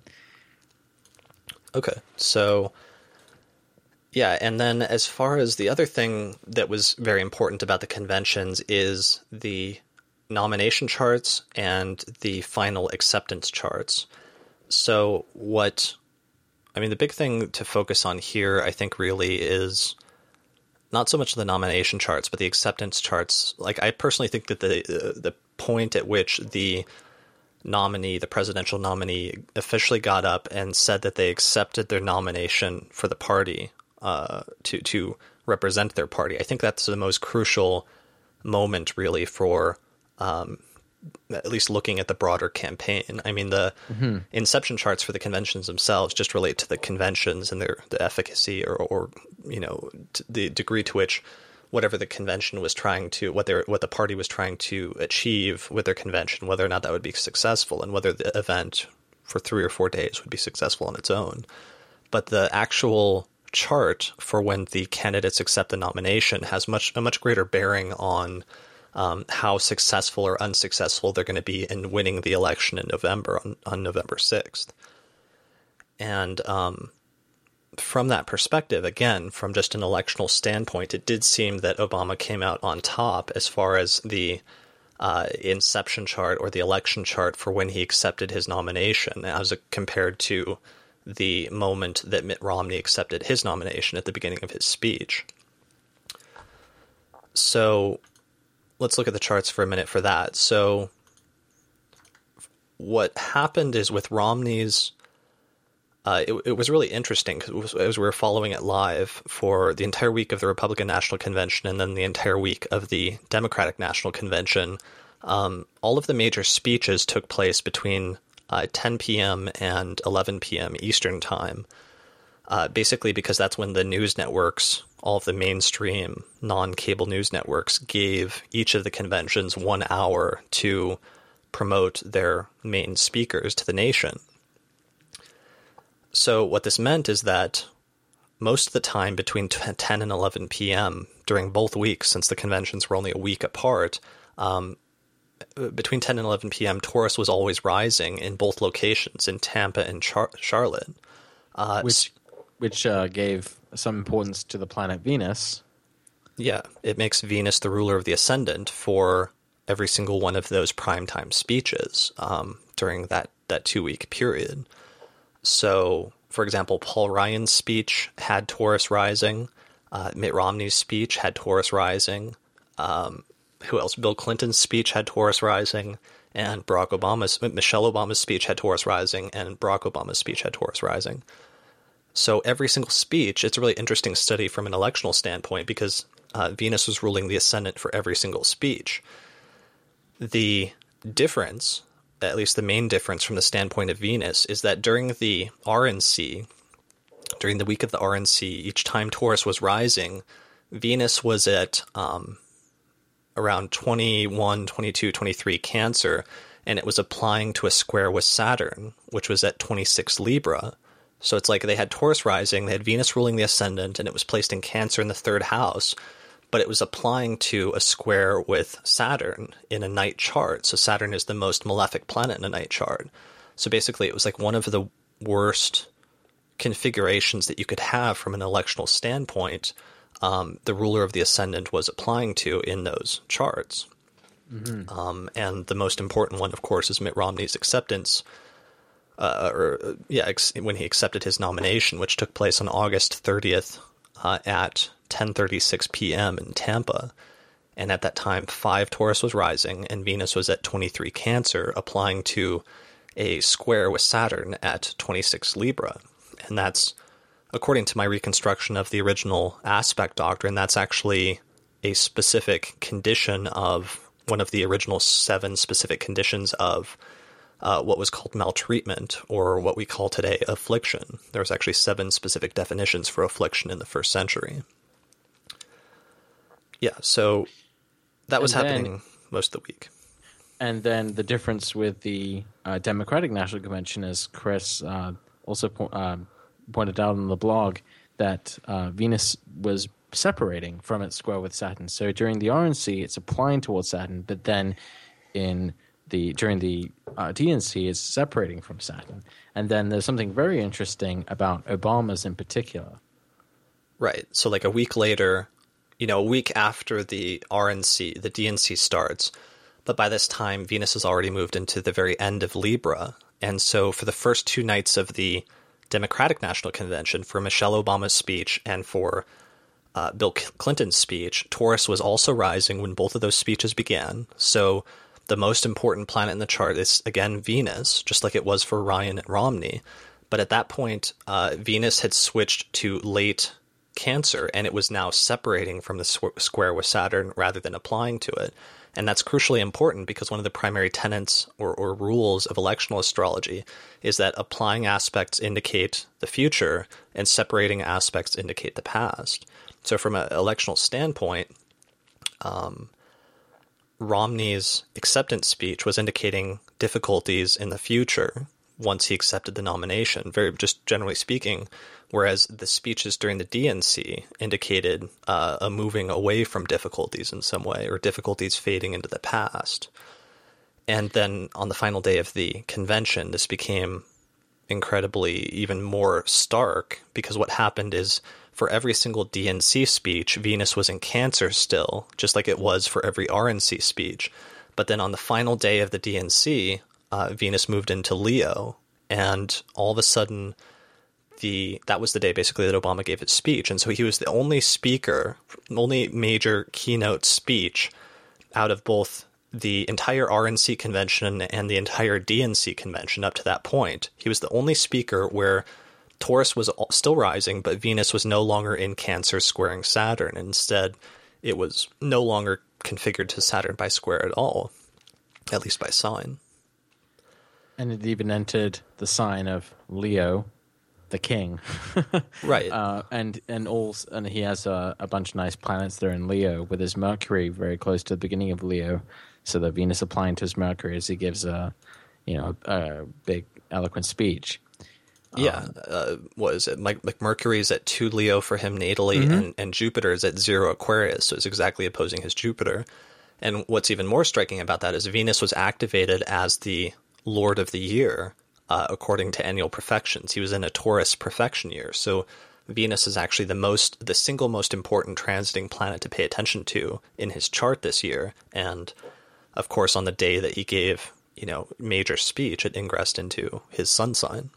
Okay, so yeah, and then as far as the other thing that was very important about the conventions is the nomination charts and the final acceptance charts. So the big thing to focus on here, I think, really is not so much the nomination charts, but the acceptance charts. Like, I personally think that the point at which the presidential nominee, officially got up and said that they accepted their nomination for the party to represent their party, I think that's the most crucial moment, really, for at least looking at the broader campaign. I mean, the inception charts for the conventions themselves just relate to the conventions and the efficacy or the degree to which whatever the convention was trying to, what the party was trying to achieve with their convention, whether or not that would be successful, and whether the event for 3 or 4 days would be successful on its own. But the actual chart for when the candidates accept the nomination has a much greater bearing on how successful or unsuccessful they're going to be in winning the election in November, on November 6th. And from that perspective, again, from just an electional standpoint, it did seem that Obama came out on top as far as the inception chart or the election chart for when he accepted his nomination, as compared to the moment that Mitt Romney accepted his nomination at the beginning of his speech. So let's look at the charts for a minute for that. So what happened is with Romney's, it was really interesting because as we were following it live for the entire week of the Republican National Convention and then the entire week of the Democratic National Convention, all of the major speeches took place between 10 p.m. and 11 p.m. Eastern Time, basically because that's when the news networks, all of the mainstream non-cable news networks, gave each of the conventions 1 hour to promote their main speakers to the nation. So what this meant is that most of the time between 10 and 11 p.m. during both weeks, since the conventions were only a week apart, between 10 and 11 p.m., Taurus was always rising in both locations, in Tampa and Charlotte. Which gave some importance to the planet Venus. Yeah, it makes Venus the ruler of the ascendant for every single one of those primetime speeches during that 2-week period. So, for example, Paul Ryan's speech had Taurus rising. Mitt Romney's speech had Taurus rising. Who else? Bill Clinton's speech had Taurus rising, and Michelle Obama's speech had Taurus rising, and Barack Obama's speech had Taurus rising. So every single speech, it's a really interesting study from an electional standpoint because Venus was ruling the ascendant for every single speech. The difference, at least the main difference from the standpoint of Venus, is that during the RNC, during the week of the RNC, each time Taurus was rising, Venus was at around 21, 22, 23 Cancer, and it was applying to a square with Saturn, which was at 26 Libra. So it's like they had Taurus rising, they had Venus ruling the ascendant, and it was placed in Cancer in the 3rd house, but it was applying to a square with Saturn in a night chart. So Saturn is the most malefic planet in a night chart. So basically it was like one of the worst configurations that you could have from an electional standpoint, the ruler of the ascendant was applying to in those charts. Mm-hmm. And the most important one, of course, is Mitt Romney's acceptance, when he accepted his nomination, which took place on August 30th at 10:36 p.m. in Tampa. And at that time, 5 Taurus was rising, and Venus was at 23 Cancer, applying to a square with Saturn at 26 Libra. And that's, according to my reconstruction of the original aspect doctrine, that's actually a specific condition of one of the original 7 specific conditions of what was called maltreatment, or what we call today affliction. There was actually 7 specific definitions for affliction in the 1st century. Yeah, so that was happening most of the week. And then the difference with the Democratic National Convention, as Chris also pointed out on the blog, that Venus was separating from its square with Saturn. So during the RNC, it's applying towards Saturn, but then during the DNC, it's separating from Saturn. And then there's something very interesting about Obama's in particular. Right. So like a week later, a week after the RNC, the DNC starts, but by this time, Venus has already moved into the very end of Libra. And so for the first 2 nights of the Democratic National Convention, for Michelle Obama's speech and for Bill Clinton's speech, Taurus was also rising when both of those speeches began. So the most important planet in the chart is, again, Venus, just like it was for Ryan and Romney. But at that point, Venus had switched to late Cancer, and it was now separating from the square with Saturn rather than applying to it. And that's crucially important because one of the primary tenets or rules of electional astrology is that applying aspects indicate the future and separating aspects indicate the past. So from an electional standpoint, Romney's acceptance speech was indicating difficulties in the future, once he accepted the nomination, very just generally speaking, whereas the speeches during the DNC indicated a moving away from difficulties in some way, or difficulties fading into the past. And then on the final day of the convention, this became incredibly even more stark, because what happened is for every single DNC speech, Venus was in Cancer still, just like it was for every RNC speech. But then on the final day of the DNC, Venus moved into Leo, and all of a sudden, that was the day basically that Obama gave his speech, and so he was the only speaker, only major keynote speech out of both the entire RNC convention and the entire DNC convention up to that point. He was the only speaker where Taurus was still rising, but Venus was no longer in Cancer squaring Saturn. Instead, it was no longer configured to Saturn by square at all, at least by sign. And it even entered the sign of Leo, the king. Right. And he has a bunch of nice planets there in Leo, with his Mercury very close to the beginning of Leo, so that Venus applying to his Mercury as he gives a big eloquent speech. Yeah. What is it? Like Mercury is at 2 Leo for him natally, and Jupiter is at 0 Aquarius, so it's exactly opposing his Jupiter. And what's even more striking about that is Venus was activated as the Lord of the Year, according to annual perfections. He was in a Taurus perfection year, so Venus is actually the single most important transiting planet to pay attention to in his chart this year. And of course, on the day that he gave, major speech, it ingressed into his sun sign.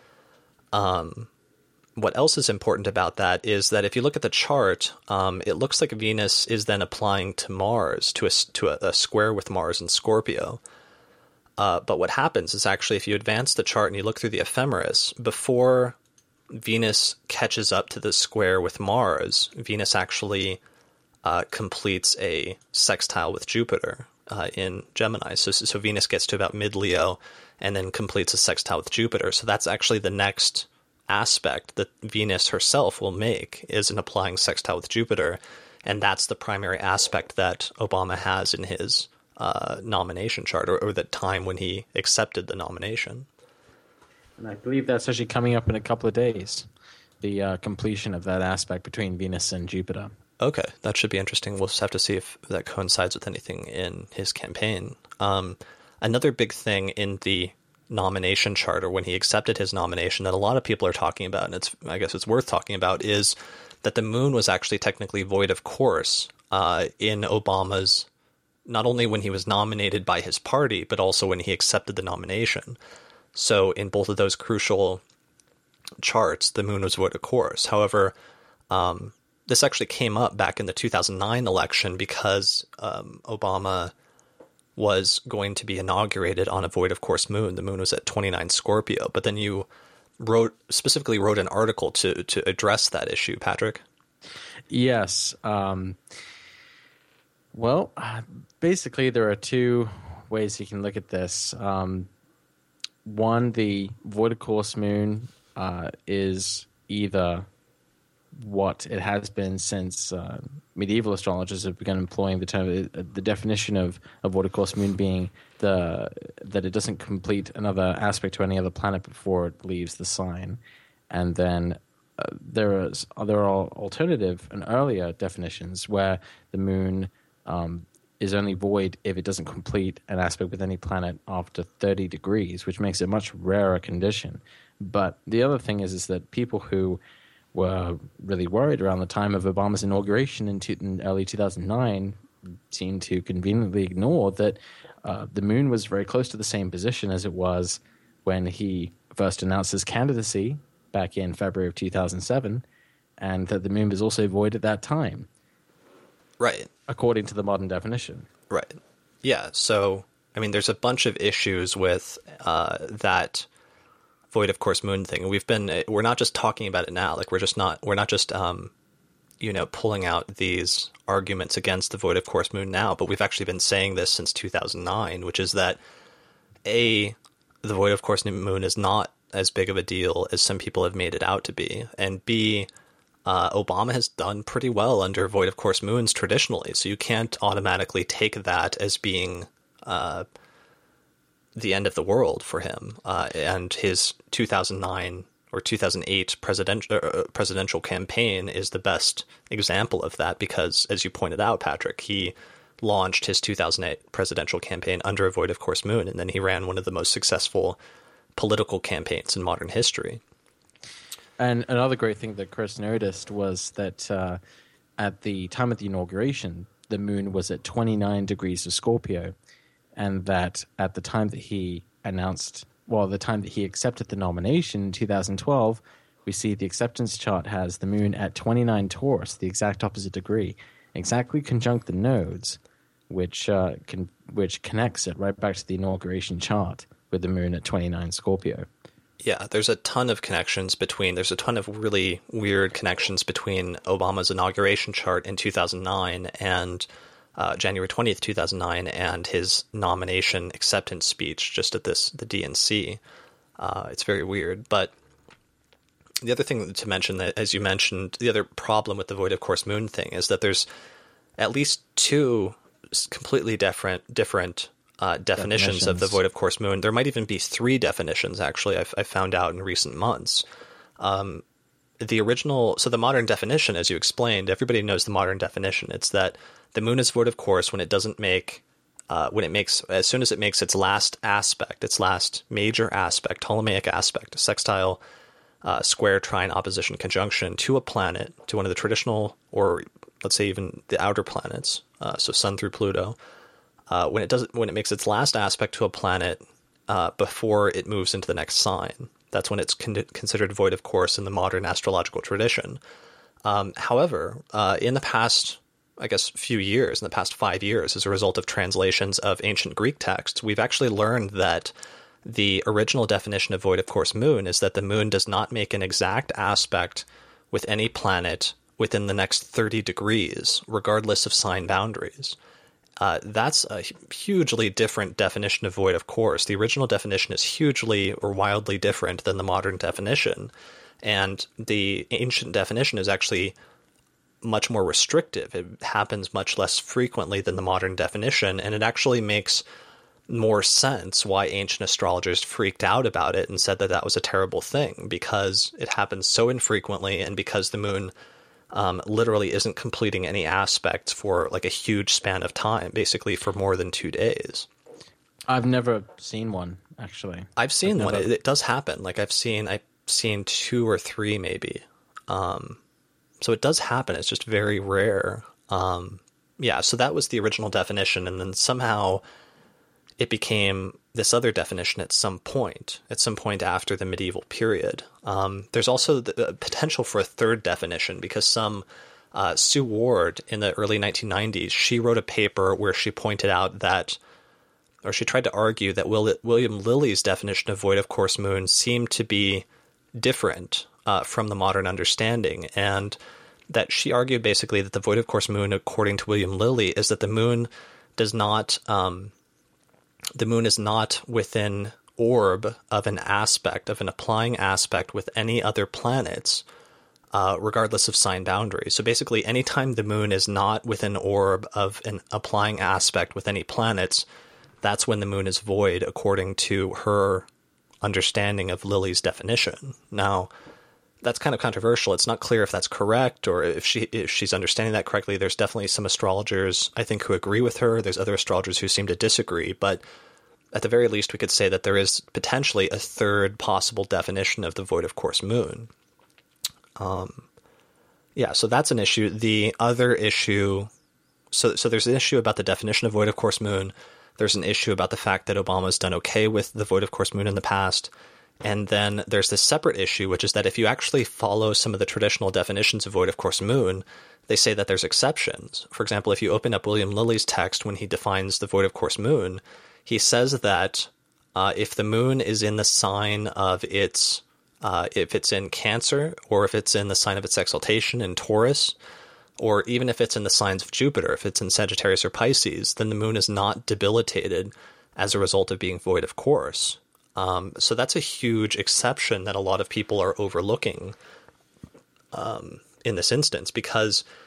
What else is important about that is that if you look at the chart, it looks like Venus is then applying to Mars, to a square with Mars in Scorpio. But what happens is actually if you advance the chart and you look through the ephemeris, before Venus catches up to the square with Mars, Venus actually completes a sextile with Jupiter in Gemini. So Venus gets to about mid-Leo and then completes a sextile with Jupiter. So that's actually the next aspect that Venus herself will make, is an applying sextile with Jupiter. And that's the primary aspect that Obama has in his nomination chart, or the time when he accepted the nomination. And I believe that's actually coming up in a couple of days, the completion of that aspect between Venus and Jupiter. Okay, that should be interesting. We'll just have to see if that coincides with anything in his campaign. Another big thing in the nomination chart, or when he accepted his nomination, that a lot of people are talking about, and I guess it's worth talking about, is that the moon was actually technically void of course in Obama's, not only when he was nominated by his party, but also when he accepted the nomination. So in both of those crucial charts, the moon was void of course. However, this actually came up back in the 2009 election because Obama was going to be inaugurated on a void of course moon. The moon was at 29 Scorpio, but then you specifically wrote an article to address that issue, Patrick. Yes. Well, basically there are two ways you can look at this. One, the void of course moon is either what it has been since medieval astrologers have begun employing the term, the definition of void of course moon being that it doesn't complete another aspect to any other planet before it leaves the sign. And then there are alternative and earlier definitions where the moon is only void if it doesn't complete an aspect with any planet after 30 degrees, which makes it a much rarer condition. But the other thing is that people who were really worried around the time of Obama's inauguration in early 2009 seemed to conveniently ignore that the moon was very close to the same position as it was when he first announced his candidacy back in February of 2007, and that the moon was also void at that time. Right. According to the modern definition. Right. Yeah. So, I mean, there's a bunch of issues with that void of course moon thing. We're not just talking about it now. Like we're not just pulling out these arguments against the void of course moon now, but we've actually been saying this since 2009, which is that the void of course moon is not as big of a deal as some people have made it out to be, and B, Obama has done pretty well under void of course moons traditionally, so you can't automatically take that as being the end of the world for him. And his 2009 or 2008 presidential campaign is the best example of that because, as you pointed out, Patrick, he launched his 2008 presidential campaign under a void of course moon, and then he ran one of the most successful political campaigns in modern history. And another great thing that Chris noticed was that at the time of the inauguration, the moon was at 29 degrees of Scorpio, and that at the time that he the time that he accepted the nomination in 2012, we see the acceptance chart has the moon at 29 Taurus, the exact opposite degree, exactly conjunct the nodes, which connects it right back to the inauguration chart with the moon at 29 Scorpio. Yeah, there's a ton of really weird connections between Obama's inauguration chart in 2009 and January 20th, 2009, and his nomination acceptance speech just at the DNC. It's very weird. But the other thing to mention, that, as you mentioned, the other problem with the void of course moon thing is that there's at least two completely different definitions of the void of course moon. There might even be three definitions, actually, I found out in recent months. The modern definition, as you explained, everybody knows the modern definition. It's that the moon is void of course when as soon as it makes its last aspect, its last major aspect, Ptolemaic aspect, sextile, square, trine, opposition, conjunction to a planet, to one of the traditional, or let's say even the outer planets, so Sun through Pluto, when it makes its last aspect to a planet before it moves into the next sign. That's when it's considered void of course in the modern astrological tradition. However, in the past, I guess, few years, in the past 5 years, as a result of translations of ancient Greek texts, we've actually learned that the original definition of void of course moon is that the moon does not make an exact aspect with any planet within the next 30 degrees, regardless of sign boundaries. That's a hugely different definition of void of course. The original definition is hugely or wildly different than the modern definition. And the ancient definition is actually much more restrictive. It happens much less frequently than the modern definition, and it actually makes more sense why ancient astrologers freaked out about it and said that that was a terrible thing, because it happens so infrequently and because the moon literally isn't completing any aspects for like a huge span of time, basically for more than 2 days. I've never seen one, actually. I've seen one. It does happen. Like I've seen 2 or 3 maybe. So it does happen. It's just very rare. So that was the original definition. And then somehow it became this other definition at some point after the medieval period. There's also the potential for a third definition because Sue Ward in the early 1990s, she wrote a paper where she pointed out that, or she tried to argue that William Lilly's definition of void of course moon seemed to be different from the modern understanding, and that she argued basically that the void of course moon, according to William Lilly, is that the moon is not within orb of an aspect, of an applying aspect with any other planets, regardless of sign boundaries. So basically, anytime the moon is not within orb of an applying aspect with any planets, that's when the moon is void, according to her understanding of Lilly's definition. Now, that's kind of controversial. It's not clear if that's correct or if she's understanding that correctly. There's definitely some astrologers, I think, who agree with her. There's other astrologers who seem to disagree. But at the very least, we could say that there is potentially a third possible definition of the void of course moon. So that's an issue. The other issue, so there's an issue about the definition of void of course moon. There's an issue about the fact that Obama's done okay with the void of course moon in the past. And then there's this separate issue, which is that if you actually follow some of the traditional definitions of void of course moon, they say that there's exceptions. For example, if you open up William Lilly's text when he defines the void of course moon, he says that if the moon is in the sign of its, if it's in Cancer, or if it's in the sign of its exaltation in Taurus, or even if it's in the signs of Jupiter, if it's in Sagittarius or Pisces, then the moon is not debilitated as a result of being void of course. So that's a huge exception that a lot of people are overlooking in this instance, because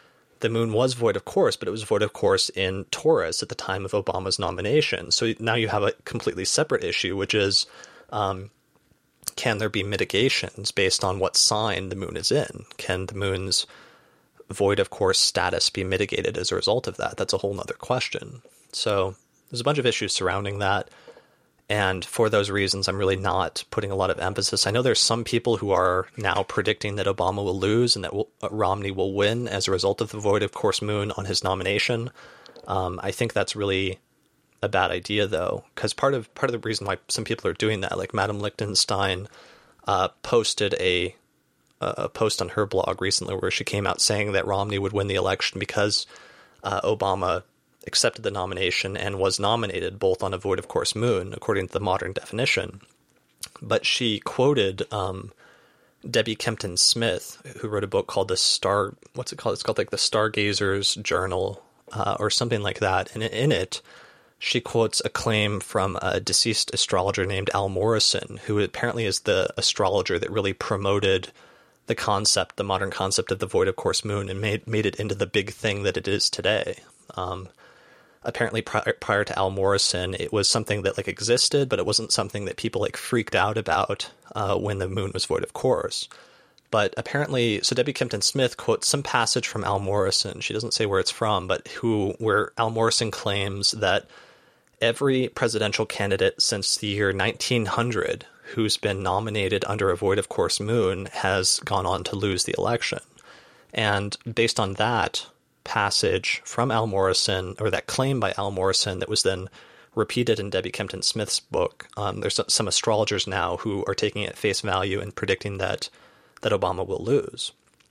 the moon was void of course, but it was void of course in Taurus at the time of Obama's nomination. So now you have a completely separate issue, which is, can there be mitigations based on what sign the moon is in? Can the moon's void of course status be mitigated as a result of that? That's a whole nother question. So there's a bunch of issues surrounding that. And for those reasons, I'm really not putting a lot of emphasis. I know there's some people who are now predicting that Obama will lose and that Romney will win as a result of the void of course moon on his nomination. I think that's really a bad idea, though, because part of the reason why some people are doing that, like Madame Lichtenstein posted a post on her blog recently where she came out saying that Romney would win the election because Obama accepted the nomination and was nominated both on a void of course moon, according to the modern definition. But she quoted Debbie Kempton Smith, who wrote a book called what's it called? It's called like the Stargazer's Journal or something like that. And in it, she quotes a claim from a deceased astrologer named Al Morrison, who apparently is the astrologer that really promoted the modern concept of the void of course moon and made it into the big thing that it is today. Apparently prior to Al Morrison, it was something that like existed, but it wasn't something that people like freaked out about when the moon was void of course. But apparently, so Debbie Kempton Smith quotes some passage from Al Morrison. She doesn't say where it's from, but where Al Morrison claims that every presidential candidate since the year 1900 who's been nominated under a void of course moon has gone on to lose the election. And based on that passage from Al Morrison, or that claim by Al Morrison that was then repeated in Debbie Kempton Smith's book, there's some astrologers now who are taking it at face value and predicting that Obama will lose.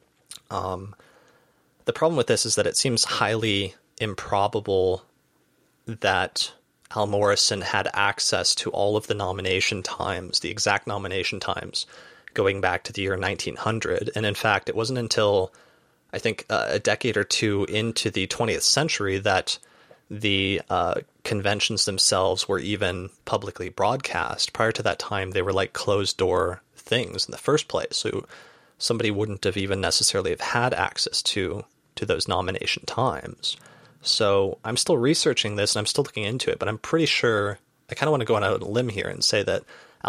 The problem with this is that it seems highly improbable that Al Morrison had access to all of the nomination times, the exact nomination times, going back to the year 1900. And in fact, it wasn't until I think a decade or two into the 20th century that the conventions themselves were even publicly broadcast. Prior to that time, they were like closed-door things in the first place, so somebody wouldn't have even necessarily have had access to those nomination times. So I'm still researching this, and I'm still looking into it, but I'm pretty sure, I kind of want to go out on a limb here and say that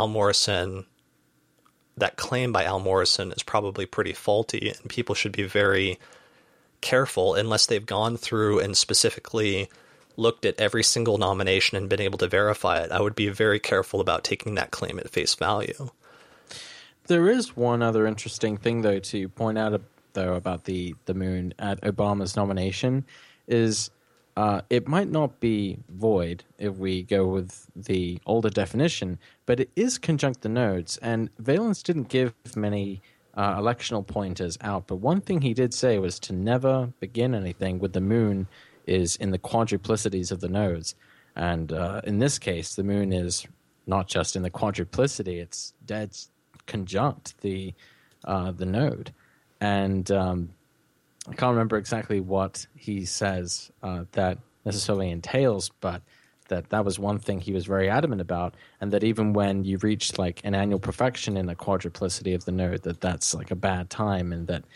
that claim by Al Morrison is probably pretty faulty, and people should be very careful unless they've gone through and specifically looked at every single nomination and been able to verify it. I would be very careful about taking that claim at face value. There is one other interesting thing, though, to point out, though, about the moon at Obama's nomination is it might not be void if we go with the older definition, but it is conjunct the nodes, and Valence didn't give many electional pointers out, but one thing he did say was to never begin anything with the moon is in the quadruplicities of the nodes. And in this case, the moon is not just in the quadruplicity, it's dead conjunct the node. And I can't remember exactly what he says that necessarily entails, but that was one thing he was very adamant about, and that even when you reach like an annual perfection in a quadruplicity of the node, that's like a bad time, and that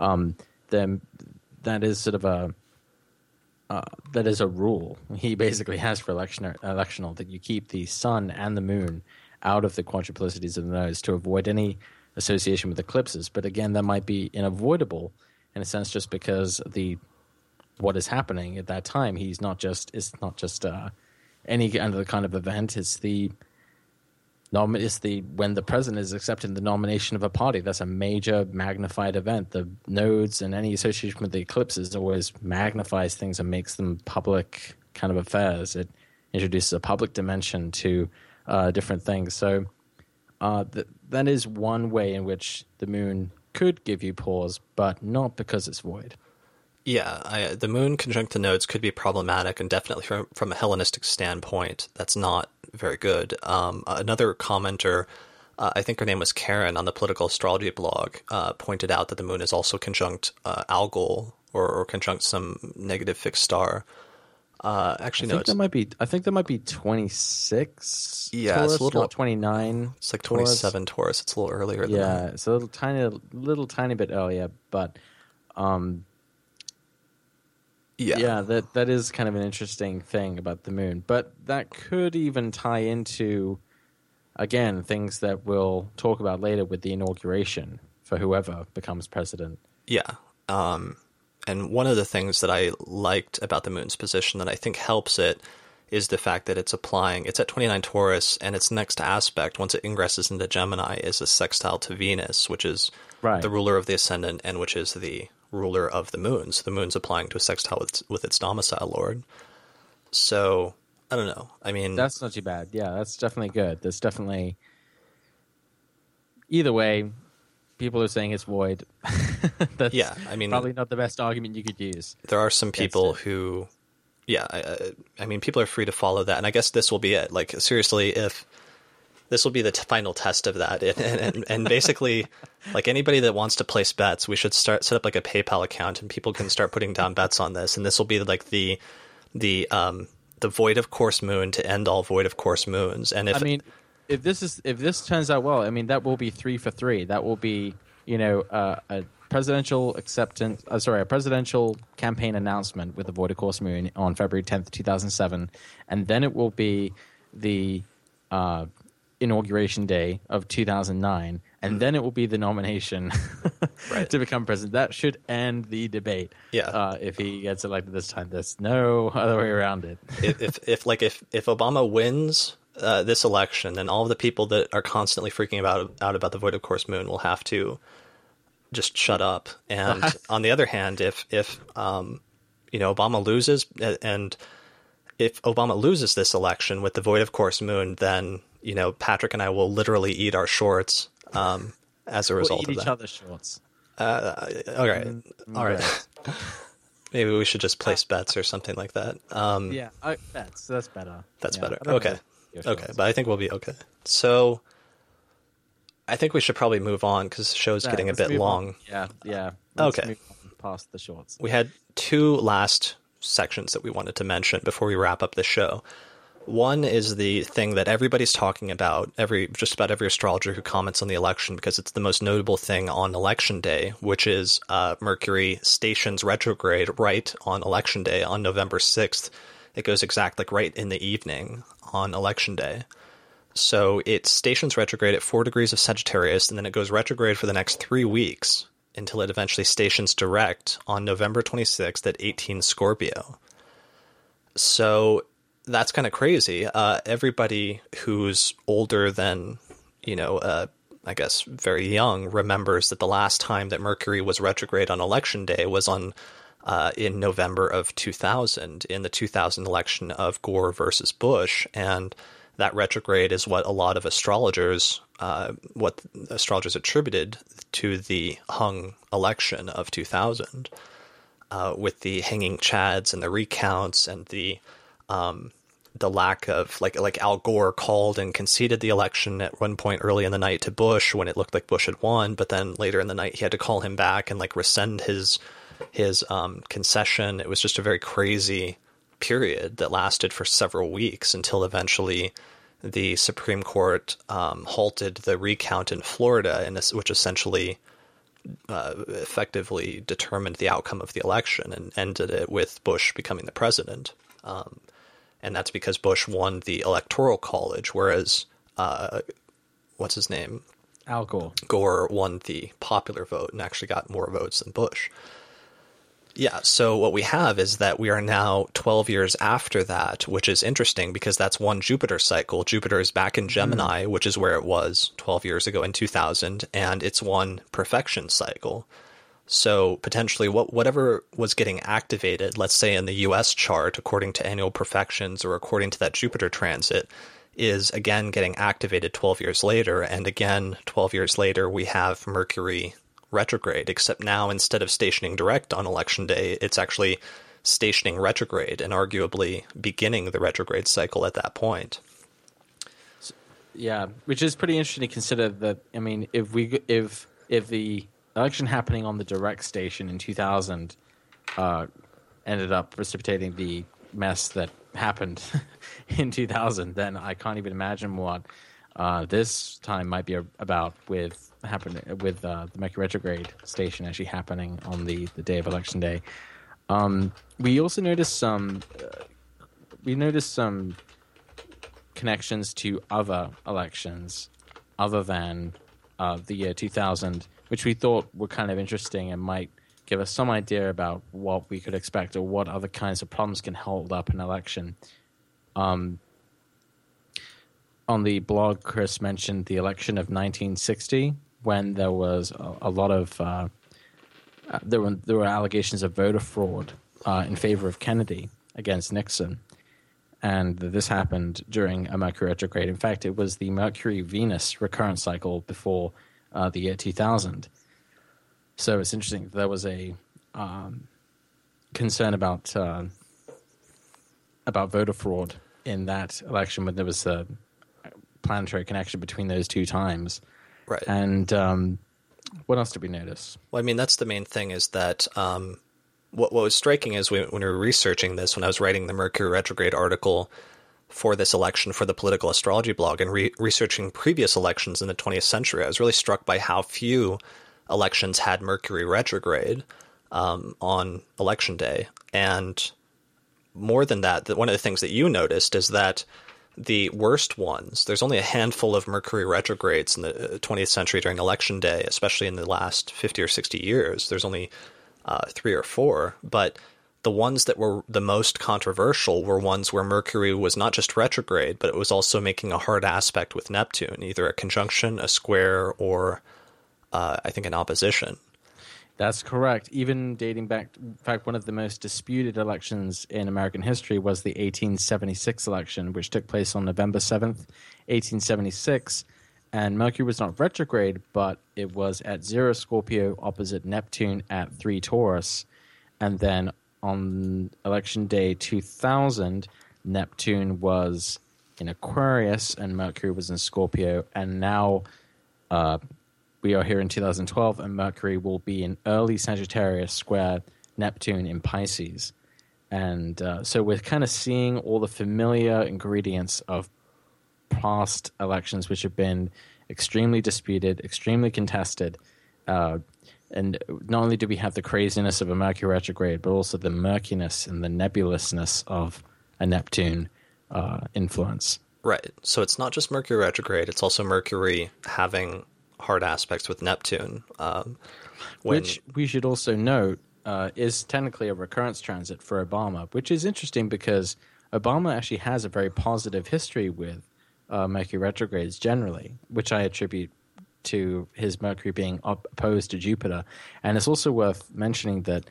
that is sort of that is a rule he basically has for electional, that you keep the sun and the moon out of the quadruplicities of the nodes to avoid any association with eclipses. But again, that might be unavoidable in a sense, just because what is happening at that time. It's not just any other kind of event. It's when the president is accepting the nomination of a party. That's a major magnified event. The nodes and any association with the eclipses always magnifies things and makes them public kind of affairs. It introduces a public dimension to different things. So that is one way in which the moon could give you pause, but not because it's void. Yeah, the moon conjunct the nodes could be problematic, and definitely from a Hellenistic standpoint, that's not very good. Another commenter, I think her name was Karen on the Political Astrology blog, pointed out that the moon is also conjunct Algol or conjunct some negative fixed star. Actually, no, I think that might be 26. Yeah, Taurus, it's a little, not 29. It's like 27 Taurus. It's a little earlier than that. Yeah, it's a little tiny bit earlier, but Yeah, that is kind of an interesting thing about the moon. But that could even tie into, again, things that we'll talk about later with the inauguration for whoever becomes president. Yeah. And one of the things that I liked about the moon's position that I think helps it is the fact that it's at 29 Taurus, and its next aspect, once it ingresses into Gemini, is a sextile to Venus, which is the ruler of the ascendant and which is the ruler of the moon. So the moon's applying to a sextile with its domicile lord. So, I don't know. I mean... That's not too bad. Yeah, that's definitely good. That's definitely... Either way, people are saying it's void. That's probably not the best argument you could use. There are some people who... Yeah, I mean, people are free to follow that, and I guess this will be it. Like, seriously, if this will be the final test of that, and basically, like anybody that wants to place bets, we should set up like a PayPal account, and people can start putting down bets on this, and this will be like the void of course moon to end all void of course moons. And if this turns out well, I mean, that will be 3 for 3. That will be a presidential a presidential campaign announcement with the void of course moon on February 10th, 2007, and then it will be the inauguration day of 2009, and then it will be the nomination to become president. That should end the debate. Yeah, if he gets elected this time, there's no other way around it. if Obama wins this election, then all of the people that are constantly freaking out about the void of course moon will have to just shut up. And on the other hand, if Obama loses, and if Obama loses this election with the void of course moon, then Patrick and I will literally eat our shorts as a result of that. We'll eat each other's shorts. All right. Maybe we should just place bets or something like that. Bets. That's better. That's better. Okay. But I think we'll be okay. So I think we should probably move on because the show's getting a bit long. Yeah. Let's move on past the shorts. We had 2 last sections that we wanted to mention before we wrap up the show. One is the thing that everybody's talking about, just about every astrologer who comments on the election, because it's the most notable thing on election day, which is Mercury stations retrograde right on election day on November 6th. It goes exactly right in the evening on election day. So it stations retrograde at 4 degrees of Sagittarius, and then it goes retrograde for the next 3 weeks until it eventually stations direct on November 26th at 18 Scorpio. So that's kind of crazy. Everybody who's older than, I guess very young, remembers that the last time that Mercury was retrograde on election day was in November of 2000, in the 2000 election of Gore versus Bush, and that retrograde is what a lot of astrologers attributed to the hung election of 2000, with the hanging chads and the recounts and the lack of like Al Gore called and conceded the election at one point early in the night to Bush when it looked like Bush had won, but then later in the night he had to call him back and rescind his concession. It was just a very crazy period that lasted for several weeks until eventually the Supreme Court halted the recount in Florida, which essentially effectively determined the outcome of the election and ended it with Bush becoming the president. And that's because Bush won the Electoral College, whereas what's his name? Al Gore. Gore won the popular vote and actually got more votes than Bush. Yeah, so what we have is that we are now 12 years after that, which is interesting because that's one Jupiter cycle. Jupiter is back in Gemini, which is where it was 12 years ago in 2000, and it's one perfection cycle. So potentially whatever was getting activated, let's say in the US chart, according to annual perfections or according to that Jupiter transit, is again getting activated 12 years later. And again, 12 years later, we have Mercury retrograde, except now instead of stationing direct on election day, it's actually stationing retrograde and arguably beginning the retrograde cycle at that point. Yeah, which is pretty interesting to consider that. I mean, if the election happening on the direct station in 2000 ended up precipitating the mess that happened in 2000, then I can't even imagine what this time might be about with the Mercury retrograde station actually happening on the day of election day. We also noticed some. We noticed some connections to other elections, other than the year 2000, which we thought were kind of interesting and might give us some idea about what we could expect or what other kinds of problems can hold up an election. On the blog, Chris mentioned the election of 1960, when there was a lot of there were allegations of voter fraud in favor of Kennedy against Nixon, and this happened during a Mercury retrograde. In fact, it was the Mercury-Venus recurrent cycle before the year 2000. So it's interesting. There was a concern about voter fraud in that election, when there was a planetary connection between those two times. Right. And what else did we notice? Well, I mean, that's the main thing, is that what was striking is when we were researching this, when I was writing the Mercury retrograde article for this election for the Political Astrology blog and researching previous elections in the 20th century, I was really struck by how few elections had Mercury retrograde on election day. And more than that, one of the things that you noticed is that the worst ones, there's only a handful of Mercury retrogrades in the 20th century during election day, especially in the last 50 or 60 years. There's only 3 or 4, but the ones that were the most controversial were ones where Mercury was not just retrograde, but it was also making a hard aspect with Neptune, either a conjunction, a square, or I think an opposition. That's correct. Even dating back, in fact, one of the most disputed elections in American history was the 1876 election, which took place on November 7th, 1876. And Mercury was not retrograde, but it was at 0 Scorpio opposite Neptune at 3 Taurus. And then on election day 2000, Neptune was in Aquarius and Mercury was in Scorpio. And now we are here in 2012, and Mercury will be in early Sagittarius square Neptune in Pisces. And so we're kind of seeing all the familiar ingredients of past elections, which have been extremely disputed, extremely contested. And not only do we have the craziness of a Mercury retrograde, but also the murkiness and the nebulousness of a Neptune influence. Right. So it's not just Mercury retrograde, it's also Mercury having hard aspects with Neptune. Which we should also note is technically a recurrence transit for Obama, which is interesting because Obama actually has a very positive history with Mercury retrogrades generally, which I attribute to his Mercury being opposed to Jupiter. And it's also worth mentioning that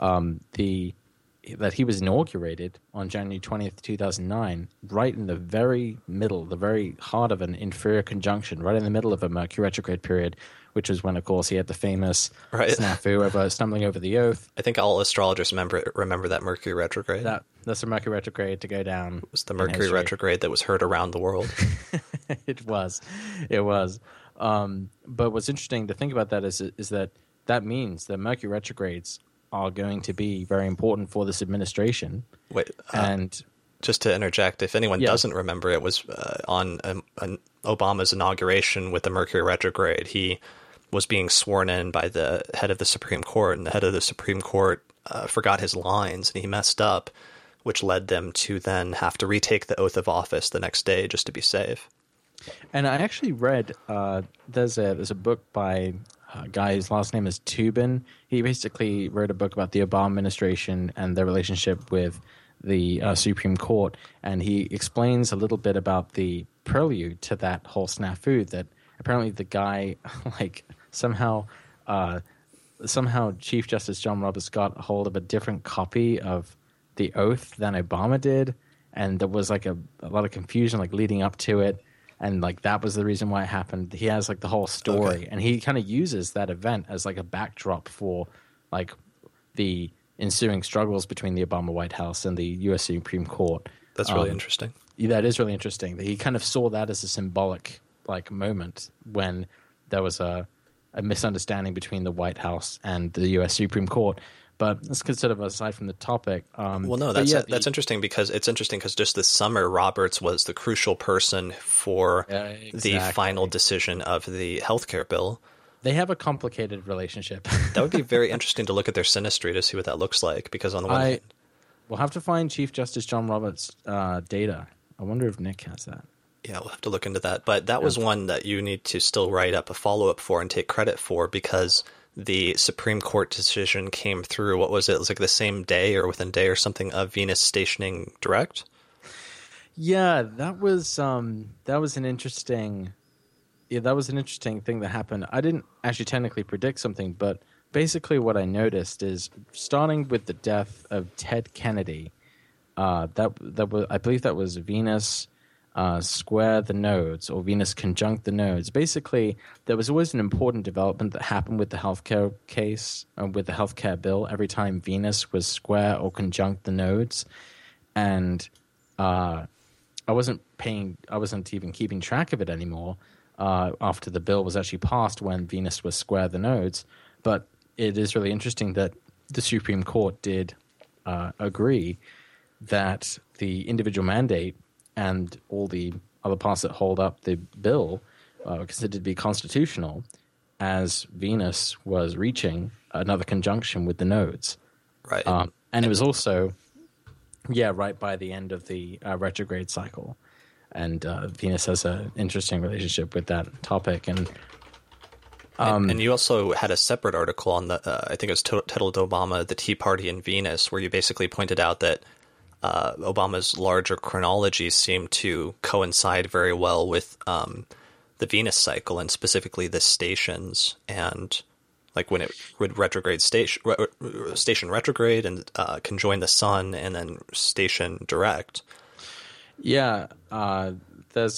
that he was inaugurated on January 20th, 2009, right in the very middle, the very heart of an inferior conjunction, right in the middle of a Mercury retrograde period, which was when, of course, he had the famous snafu over stumbling over the oath. I think all astrologers remember that Mercury retrograde. That's a Mercury retrograde to go down. It was the Mercury retrograde that was heard around the world. It was. But what's interesting to think about that is that means that Mercury retrogrades are going to be very important for this administration. Wait, and just to interject, if anyone doesn't remember, it was on Obama's inauguration with the Mercury retrograde. He was being sworn in by the head of the Supreme Court, and the head of the Supreme Court forgot his lines, and he messed up, which led them to then have to retake the oath of office the next day just to be safe. And I actually read there's a book by a guy whose last name is Toobin. He basically wrote a book about the Obama administration and their relationship with the Supreme Court, and he explains a little bit about the prelude to that whole snafu, that apparently the guy somehow Chief Justice John Roberts got a hold of a different copy of the oath than Obama did, and there was a lot of confusion leading up to it. And that was the reason why it happened. He has the whole story, and he kind of uses that event as a backdrop for the ensuing struggles between the Obama White House and the U.S. Supreme Court. That's really interesting. That is really interesting. He kind of saw that as a symbolic moment when there was a misunderstanding between the White House and the U.S. Supreme Court. But let's consider aside from the topic. That's interesting because just this summer, Roberts was the crucial person for the final decision of the healthcare bill. They have a complicated relationship. That would be very interesting to look at their synastry to see what that looks like, because on the one hand... We'll have to find Chief Justice John Roberts' data. I wonder if Nick has that. Yeah, we'll have to look into that. But that was one that you need to still write up a follow-up for and take credit for, because the Supreme Court decision came through, what was it? It was like the same day or within a day or something of Venus stationing direct? Yeah, that was an interesting... Yeah, that was an interesting thing that happened. I didn't actually technically predict something, but basically what I noticed is, starting with the death of Ted Kennedy, that was, I believe that was Venus square the nodes, or Venus conjunct the nodes. Basically, there was always an important development that happened with the healthcare case, with the healthcare bill, every time Venus was square or conjunct the nodes. And I wasn't even keeping track of it anymore after the bill was actually passed, when Venus was square the nodes. But it is really interesting that the Supreme Court did agree that the individual mandate and all the other parts that hold up the bill were considered to be constitutional, as Venus was reaching another conjunction with the nodes. Right. And it was also, right by the end of the retrograde cycle. And Venus has an interesting relationship with that topic. And you also had a separate article on the, I think it was titled Obama, the Tea Party and Venus, where you basically pointed out that Obama's larger chronology seemed to coincide very well with the Venus cycle, and specifically the stations, and like when it would retrograde station retrograde and conjoin the sun, and then station direct. Yeah, there's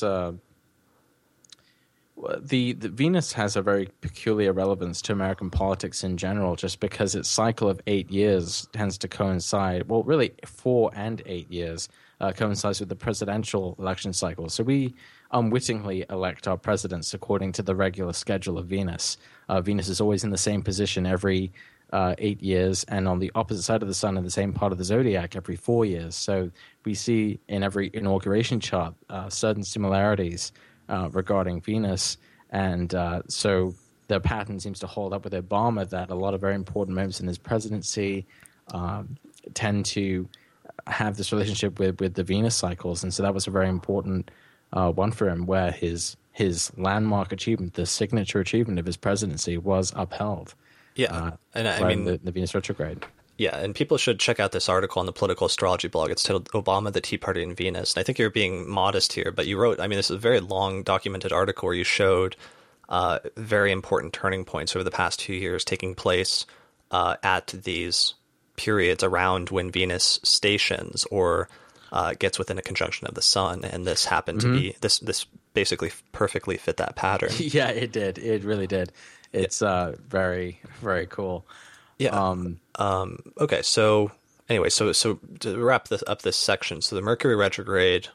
the Venus has a very peculiar relevance to American politics in general, just because its cycle of 8 years tends to coincide, well, really 4 and 8 years coincides with the presidential election cycle. So we unwittingly elect our presidents according to the regular schedule of Venus. Venus is always in the same position every 8 years, and on the opposite side of the sun in the same part of the zodiac every 4 years. So we see in every inauguration chart certain similarities regarding Venus, and so the pattern seems to hold up with Obama, that a lot of very important moments in his presidency tend to have this relationship with the Venus cycles, and so that was a very important one for him, where his landmark achievement, the signature achievement of his presidency, was upheld. Yeah, and I mean the Venus retrograde. Yeah, and people should check out this article on the Political Astrology blog. It's titled Obama, the Tea Party, and Venus. And I think you're being modest here, but you wrote, I mean, this is a very long documented article where you showed very important turning points over the past 2 years taking place at these periods around when Venus stations or gets within a conjunction of the sun. And this happened to be, this basically perfectly fit that pattern. Yeah, it did. It really did. It's very, very cool. Yeah. Okay. So anyway, so to wrap up this section, so the Mercury retrograde,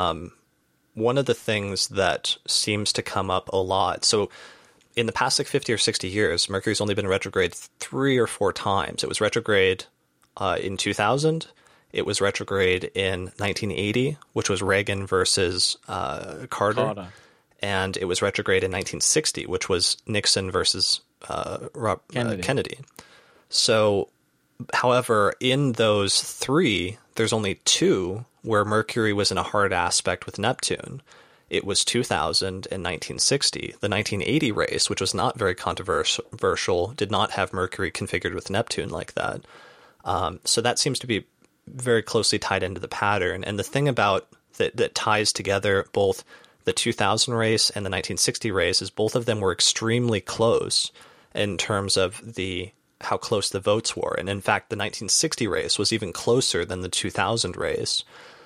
one of the things that seems to come up a lot. So in the past, like 50 or 60 years, Mercury's only been retrograde 3 or 4 times. It was retrograde in 2000. It was retrograde in 1980, which was Reagan versus Carter. And it was retrograde in 1960, which was Nixon versus Kennedy. So, however, in those 3, there's only 2 where Mercury was in a hard aspect with Neptune. It was 2000 and 1960. The 1980 race, which was not very controversial, did not have Mercury configured with Neptune like that. So that seems to be very closely tied into the pattern. And the thing about that ties together both the 2000 race and the 1960 race is both of them were extremely close in terms of how close the votes were. And in fact, the 1960 race was even closer than the 2000 race.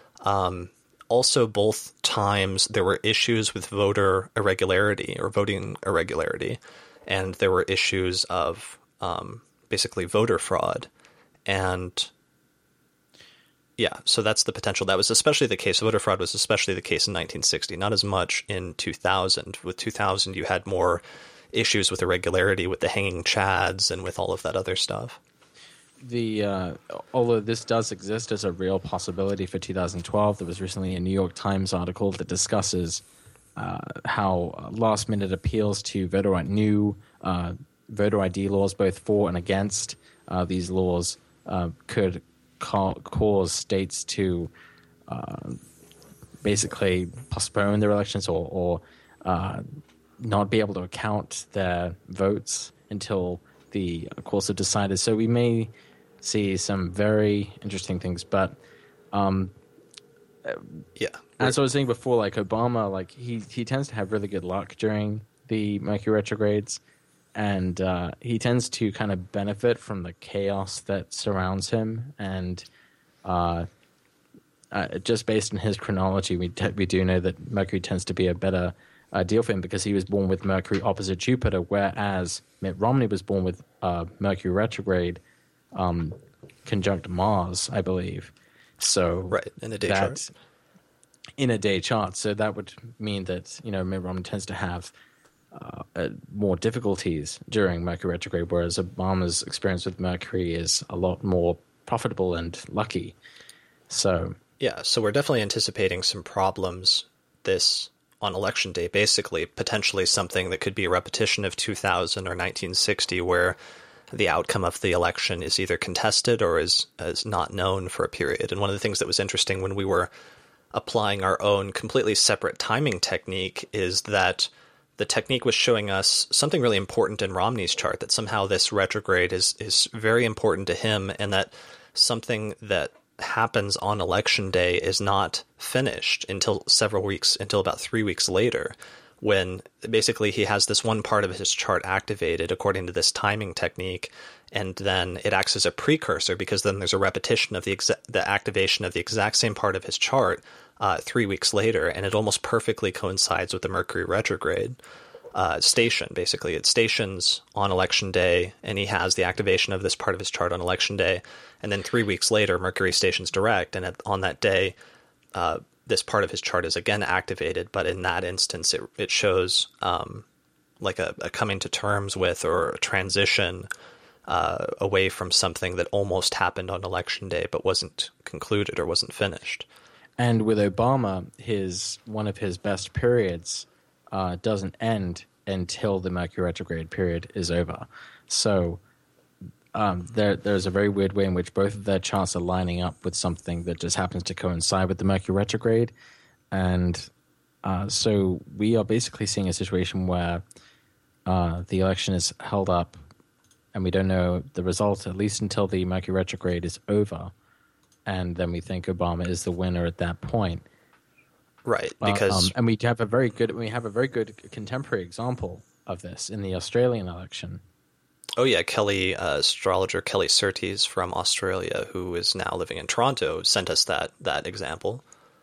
Also, both times there were issues with voter irregularity or voting irregularity, and there were issues of basically voter fraud. And yeah, so that's the potential. That was especially the case. Voter fraud was especially the case in 1960, not as much in 2000. With 2000, you had more issues with irregularity, with the hanging chads, and with all of that other stuff. Although this does exist as a real possibility for 2012, there was recently a New York Times article that discusses how last-minute appeals to new voter ID laws, both for and against these laws, could cause states to basically postpone their elections or not be able to account their votes until the courts have decided. So we may see some very interesting things, but as I was saying before, like Obama, like he tends to have really good luck during the Mercury retrogrades, and he tends to kind of benefit from the chaos that surrounds him. And just based on his chronology, we do know that Mercury tends to be a better deal for him because he was born with Mercury opposite Jupiter, whereas Mitt Romney was born with Mercury retrograde conjunct Mars, I believe. So right, in a day chart. In a day chart. So that would mean that, Mitt Romney tends to have more difficulties during Mercury retrograde, whereas Obama's experience with Mercury is a lot more profitable and lucky. So yeah, so we're definitely anticipating some problems on election day, basically, potentially something that could be a repetition of 2000 or 1960, where the outcome of the election is either contested or is not known for a period. And one of the things that was interesting when we were applying our own completely separate timing technique is that the technique was showing us something really important in Romney's chart, that somehow this retrograde is very important to him, and that something that happens on election day is not finished until about 3 weeks later, when basically he has this one part of his chart activated according to this timing technique, and then it acts as a precursor, because then there's a repetition of the activation of the exact same part of his chart 3 weeks later, and it almost perfectly coincides with the Mercury retrograde station. Basically, it stations on election day, and he has the activation of this part of his chart on election day, and then 3 weeks later, Mercury stations direct, and on that day, this part of his chart is again activated, but in that instance, it shows like a coming to terms with, or a transition away from something that almost happened on election day, but wasn't concluded or wasn't finished. And with Obama, one of his best periods doesn't end until the Mercury retrograde period is over. So there's a very weird way in which both of their charts are lining up with something that just happens to coincide with the Mercury retrograde. And so we are basically seeing a situation where the election is held up and we don't know the result, at least until the Mercury retrograde is over. And then we think Obama is the winner at that point. Right, because and we have a very good contemporary example of this in the Australian election. Oh yeah, astrologer Kelly Surtees from Australia, who is now living in Toronto, sent us that example,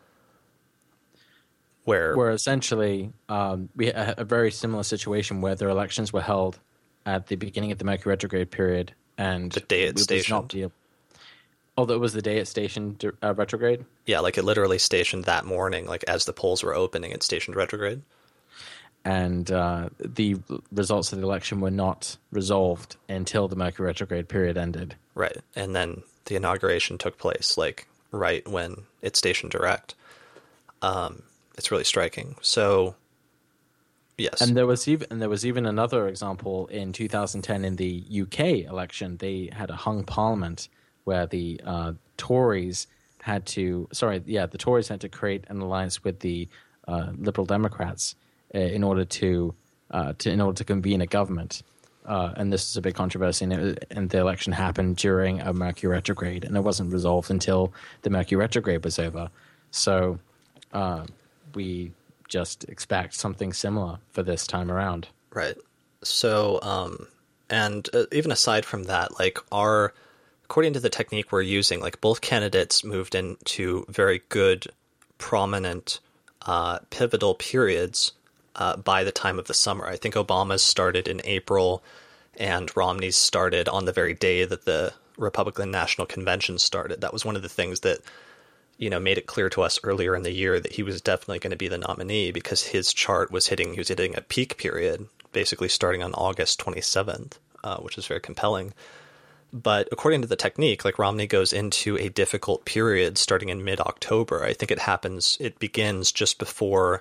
where essentially we had a very similar situation where their elections were held at the beginning of the Mercury retrograde period, and the day it stationed. Although it was the day it stationed retrograde? Yeah, like it literally stationed that morning, like as the polls were opening, it stationed retrograde. And the results of the election were not resolved until the Mercury retrograde period ended. Right, and then the inauguration took place, like, right when it stationed direct. It's really striking. So, yes. And there was even another example in 2010 in the UK election. They had a hung parliament where the Tories had to create an alliance with the Liberal Democrats in order to convene a government. And this is a big controversy, and the election happened during a Mercury retrograde, and it wasn't resolved until the Mercury retrograde was over. So we just expect something similar for this time around. Right. So, and even aside from that, like according to the technique we're using, like both candidates moved into very good, prominent, pivotal periods by the time of the summer. I think Obama's started in April and Romney's started on the very day that the Republican National Convention started. That was one of the things that, made it clear to us earlier in the year that he was definitely going to be the nominee, because his chart was hitting a peak period, basically starting on August 27th, which is very compelling. But according to the technique, like Romney goes into a difficult period starting in mid-October. I think it begins just before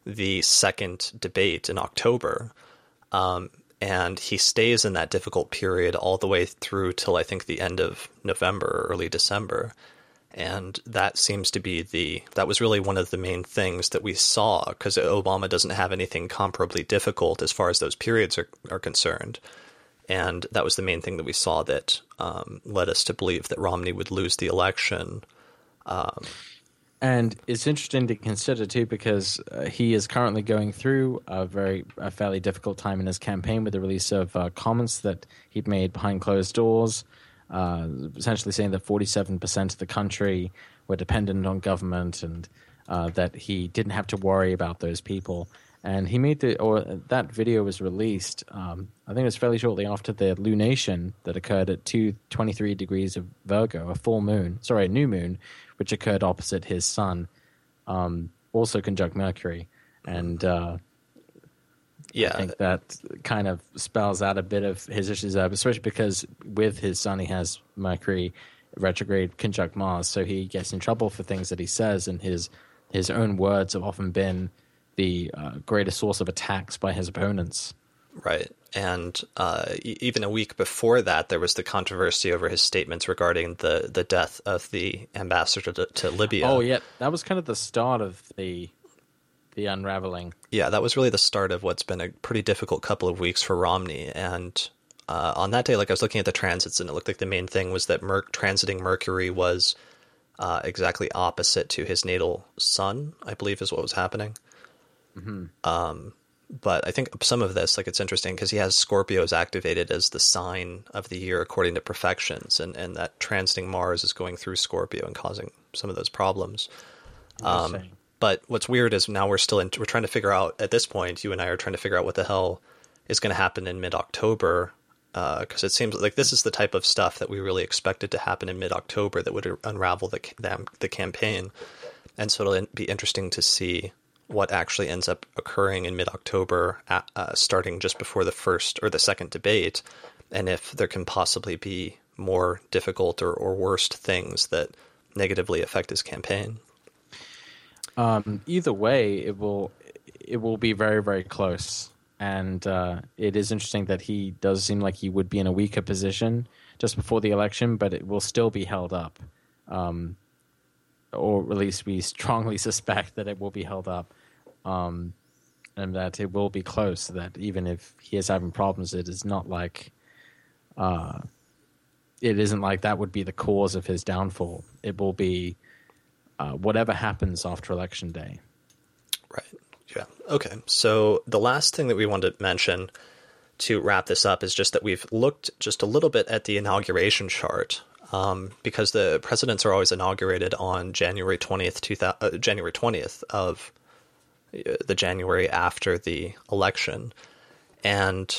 the second debate in October. And he stays in that difficult period all the way through till I think the end of November or early December. And that seems to be that was really one of the main things that we saw, because Obama doesn't have anything comparably difficult as far as those periods are concerned. And that was the main thing that we saw that led us to believe that Romney would lose the election. And it's interesting to consider, too, because he is currently going through a fairly difficult time in his campaign with the release of comments that he'd made behind closed doors, essentially saying that 47% of the country were dependent on government, and that he didn't have to worry about those people. And he made that video was released, I think it was fairly shortly after the lunation that occurred at 2:23 degrees of Virgo, a new moon, which occurred opposite his sun, also conjunct Mercury. And I think that kind of spells out a bit of his issues, especially because with his sun he has Mercury retrograde conjunct Mars, so he gets in trouble for things that he says, and his own words have often been the greatest source of attacks by his opponents. Right. And even a week before that, there was the controversy over his statements regarding the death of the ambassador to Libya. Oh, yeah. That was kind of the start of the unraveling. Yeah, that was really the start of what's been a pretty difficult couple of weeks for Romney. And on that day, I was looking at the transits, and it looked like the main thing was that transiting Mercury was exactly opposite to his natal sun, I believe is what was happening. Mm-hmm. But I think some of this, it's interesting because he has Scorpios activated as the sign of the year according to perfections, and that transiting Mars is going through Scorpio and causing some of those problems. But what's weird is now we're trying to figure out, at this point, you and I are trying to figure out what the hell is going to happen in mid-October, because it seems like this is the type of stuff that we really expected to happen in mid-October that would unravel the campaign. And so it'll be interesting to see what actually ends up occurring in mid-October, starting just before the first or the second debate, and if there can possibly be more difficult or worse things that negatively affect his campaign. Either way, it will be very, very close. And it is interesting that he does seem like he would be in a weaker position just before the election, but it will still be held up. Or at least we strongly suspect that it will be held up, and that it will be close, that even if he is having problems, it is not like it isn't like that would be the cause of his downfall. It will be whatever happens after Election Day. Right. Yeah. Okay. So the last thing that we wanted to mention to wrap this up is just that we've looked just a little bit at the inauguration chart, because the presidents are always inaugurated on January 20th of the January after the election. And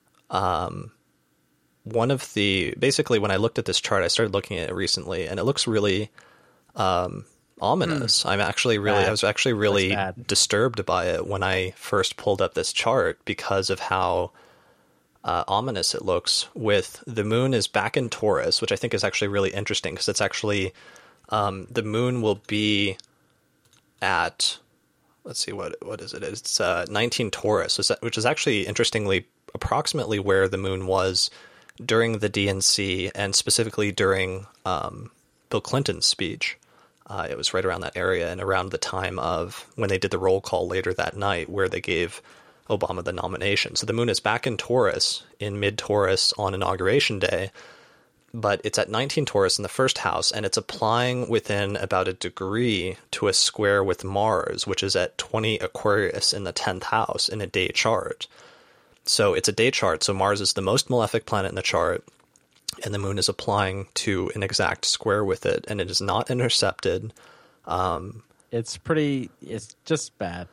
basically when I looked at this chart, I started looking at it recently, and it looks really ominous. I was actually really disturbed by it when I first pulled up this chart because of how ominous it looks. With the moon is back in Taurus, which I think is actually really interesting because it's actually the moon will be at, let's see, what is it? It's 19 Taurus, which is actually interestingly approximately where the moon was during the DNC, and specifically during Bill Clinton's speech. It was right around that area and around the time of when they did the roll call later that night where they gave Obama the nomination. So the moon is back in Taurus, in mid-Taurus on Inauguration Day, but it's at 19 Taurus in the first house, and it's applying within about a degree to a square with Mars, which is at 20 Aquarius in the 10th house in a day chart. So it's a day chart, so Mars is the most malefic planet in the chart, and the moon is applying to an exact square with it, and it is not intercepted. It's just bad.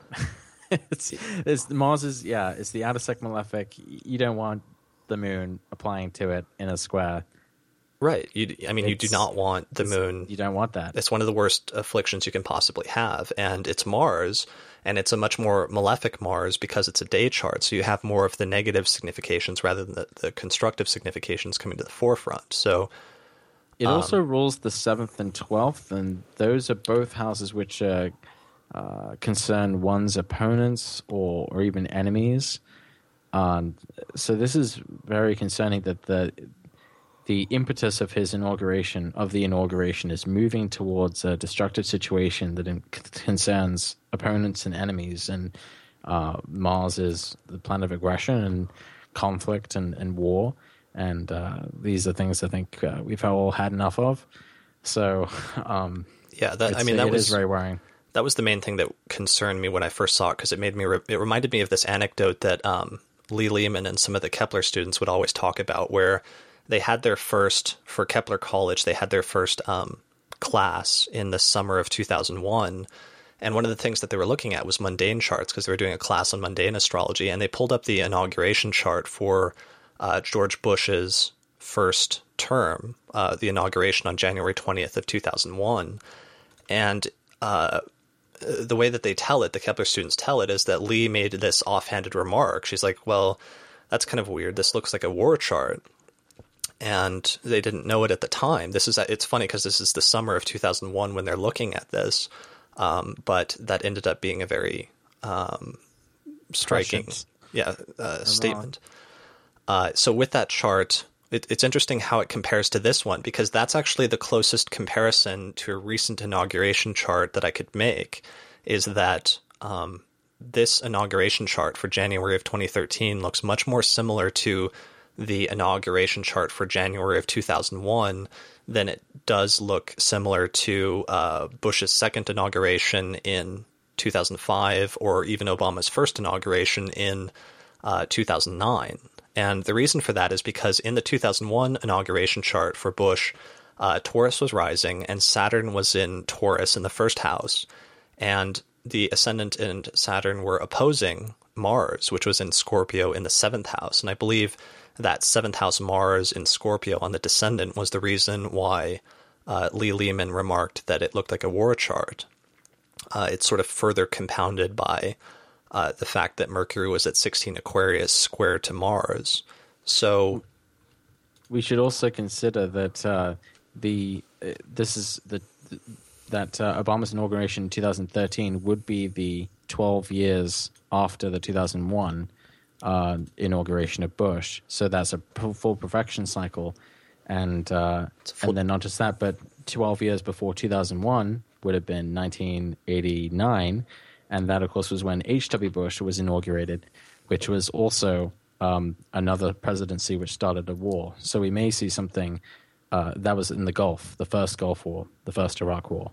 Mars is, it's the outer sect malefic. You don't want the moon applying to it in a square. Right. You do not want the moon. You don't want that. It's one of the worst afflictions you can possibly have. And it's Mars, and it's a much more malefic Mars because it's a day chart. So you have more of the negative significations rather than the constructive significations coming to the forefront. So it also rules the 7th and 12th, and those are both houses which are concern one's opponents or even enemies. So this is very concerning that the impetus of the inauguration is moving towards a destructive situation that concerns opponents and enemies. And Mars is the planet of aggression and conflict and war. And these are things I think we've all had enough of. So it is very worrying. That was the main thing that concerned me when I first saw it, because it made me. It reminded me of this anecdote that Lee Lehman and some of the Kepler students would always talk about, where they had their first, for Kepler College, they had their first class in the summer of 2001. And one of the things that they were looking at was mundane charts, because they were doing a class on mundane astrology. And they pulled up the inauguration chart for George Bush's first term, the inauguration on January 20th of 2001. And the way that they tell it, the Kepler students tell it, is that Lee made this offhanded remark. She's like, well, that's kind of weird. This looks like a war chart. And they didn't know it at the time. It's funny because this is the summer of 2001 when they're looking at this. But that ended up being a very striking statement. So with that chart, it's interesting how it compares to this one, because that's actually the closest comparison to a recent inauguration chart that I could make, is that this inauguration chart for January of 2013 looks much more similar to the inauguration chart for January of 2001 than it does look similar to Bush's second inauguration in 2005, or even Obama's first inauguration in 2009. And the reason for that is because in the 2001 inauguration chart for Bush, Taurus was rising and Saturn was in Taurus in the first house. And the ascendant and Saturn were opposing Mars, which was in Scorpio in the seventh house. And I believe that seventh house Mars in Scorpio on the descendant was the reason why Lee Lehman remarked that it looked like a war chart. It's sort of further compounded by the fact that Mercury was at 16 Aquarius square to Mars. So we should also consider that Obama's inauguration in 2013 would be the 12 years after the 2001 inauguration of Bush. So that's a full perfection cycle. And then not just that, but 12 years before 2001 would have been 1989. And that, of course, was when H.W. Bush was inaugurated, which was also another presidency which started a war. So we may see something that was in the Gulf, the first Gulf War, the first Iraq War.